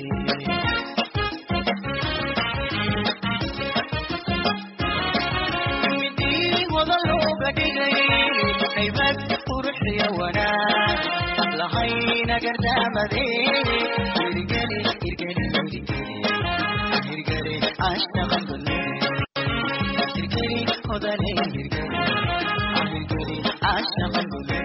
Speaker 16: midii wada looga dhigay haybad qurux iyo wanaag lahayna gardaamadeen hirgeli ashaqan golade hirgeli mudan hirgeli ashaqan golade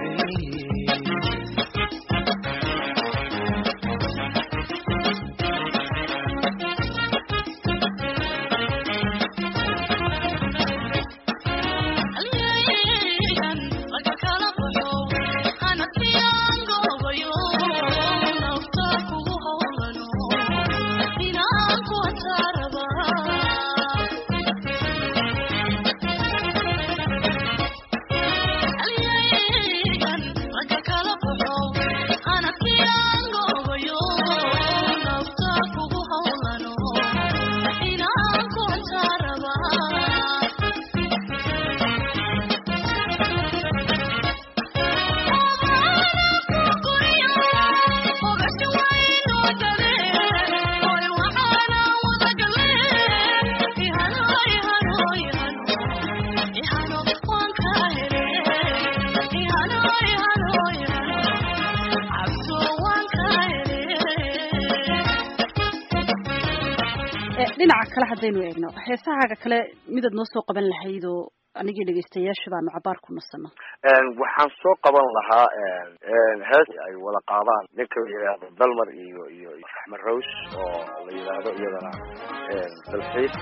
Speaker 13: dhinaca kale hadaynu eegno heesahaaga kale midaad noo soo qaban lahayd oo anigii dhegeystayaasha baanu cabaar ku nasano
Speaker 15: waxaan soo qaban lahaa hees ay wada qaadaan ninka la yidhaahdo dalmar iyo raxmed rose oo la yidhaahdo iyadana dalxiis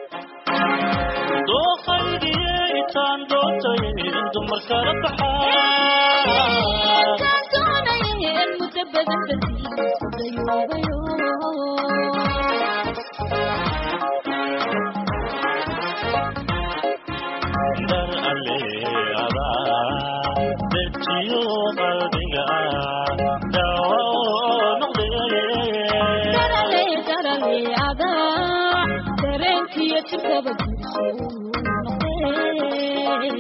Speaker 16: dooqaydiyaytaan doontayn dumar kala baxaa muddo badan badiyayoobayo dar aleada dejiyo qalbiga dawo noqdee daraleada dareenkiyo jirkaba jirso noqdee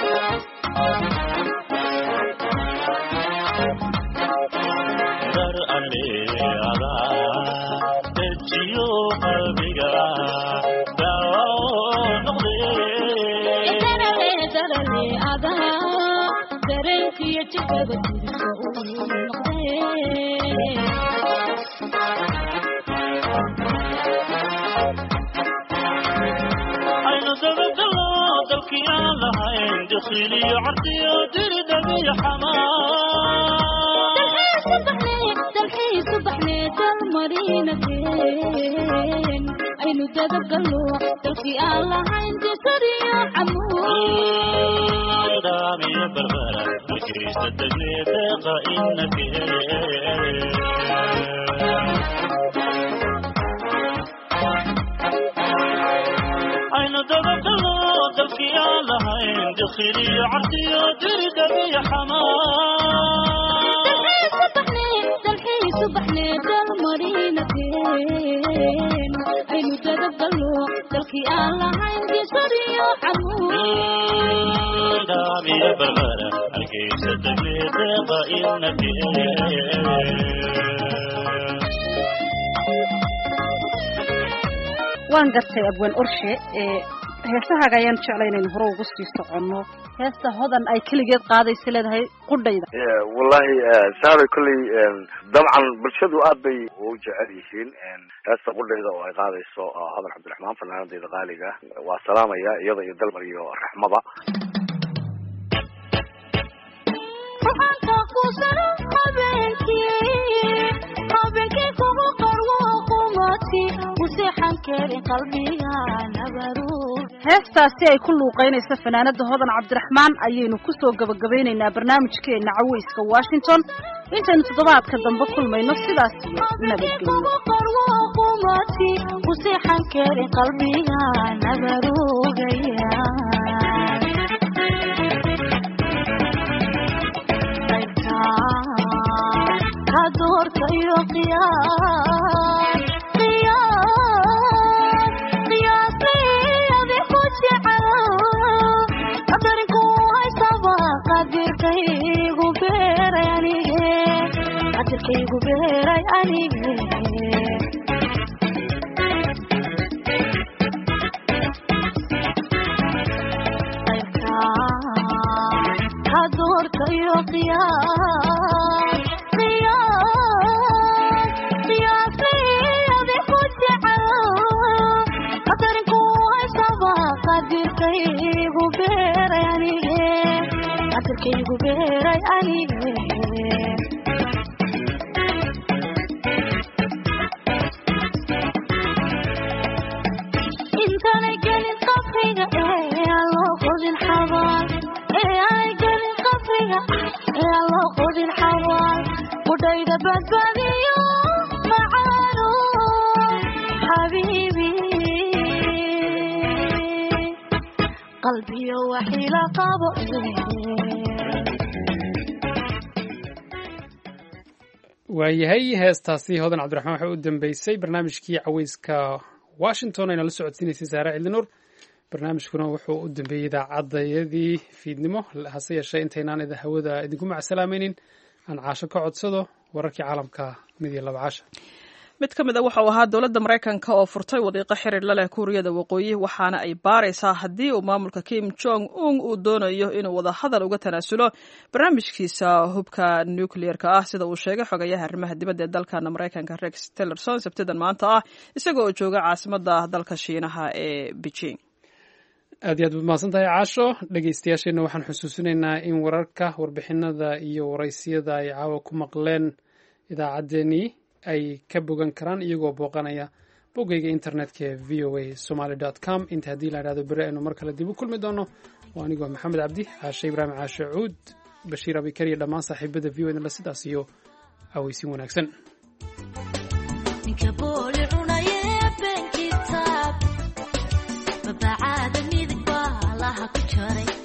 Speaker 16: dar aleada dejiyo qalbiga dawo dareenkiyo jirkaba jirso aynu dabagalo dalkii aan lahayn dakhiiliyo cardiyo diridhabiyo xamaadalxiisu baxnee dalmarinakeen aynu dabagalo dalkii aan lahayn disariyo camuud daamiyo barbara markaysa degnee deeqa inakeen aynu dabagalo
Speaker 17: لهين دخلي عرسي درد بي حمام
Speaker 16: dalxiis subaxnee dal mariinateen aynu dadabgalno dalkii aan lahayn disadiyo camuud
Speaker 17: daamiya barqara hargeysa deglee deeqa
Speaker 13: waan gartay abwaan orshe heesahaaga ayaan jeclay inaynu hore ugu sii soconno heesta hodan ay keligeed qaadaysa leedahay qudhayda
Speaker 15: wallahi saaray kulley dabcan bulshadu aad bay u jecel yihiin heesta qudhayda oo ay qaadayso hodan cabdiraxmaan fanaanadeyda qaaliga waa salaamaya iyada iyo dalmar iyo raxmada
Speaker 13: heestaasi ay ku luuqeynaysa fanaanada hodan cabdiraxmaan ayaynu kusoo gabagabeynaynaa barnaamijkeena caweyska washington intaynu toddobaadka dambe kulmayno sidaas
Speaker 16: qadirkaygu beeray anige ka doortayo qiyaasiyadi ku jecelo qadarinku haysaba qadirkaygu beeray anige qadirkaygu beeray anige qudhayda badbadiyo macaano xabiibi qalbiyo waxila qabo
Speaker 2: waayahay heestaasi hodan cabdiraxmaan waxay u dambeysay barnaamijkii caweyska washington ayna la socodsiinaysay saare cidlinuur barnaamijkuna wuxuu u dambeeyey idaacadayadii fiidnimo hase yeeshee intaynaan hawada idinku macsalaamaynin aan caasho ka codsado wararkii caalamka mid iyo laba casha
Speaker 1: mid ka mid a waxa uu ahaa dowladda maraykanka oo furtay wadiiqo xiriir la leh kuuriyada waqooyi waxaana ay baaraysaa haddii uu maamulka kim jong un uu doonayo inuu wada hadal uga tanaasulo barnaamijkiisa hubka nucleer-ka ah sida uu sheegay xogayaha arrimaha dibadda ee dalkana maraykanka rex tillerson sabtidan maanta ah isaga oo jooga caasimadda dalka shiinaha ee beijing
Speaker 2: aad iyo aad baad mahadsan tahay caasho dhegeystayaasheenna waxaan xusuusinaynaa in wararka warbixinada iyo waraysiyada ay caawa ku maqleen idaacaddeenii ay ka bogan karaan iyagoo booqanaya boggayga internetka ee v o a somaly com inta haddii la idhahdo beri aynu mar kale dib u kulmi doono waa anigoo maxamed cabdi caashe ibraahim caashe cuud bashiir abikar iyo dhammaan saaxiibada v o edla sidaas iyo aweysin wanaagsan
Speaker 16: babacaada midig baa laha ku jaray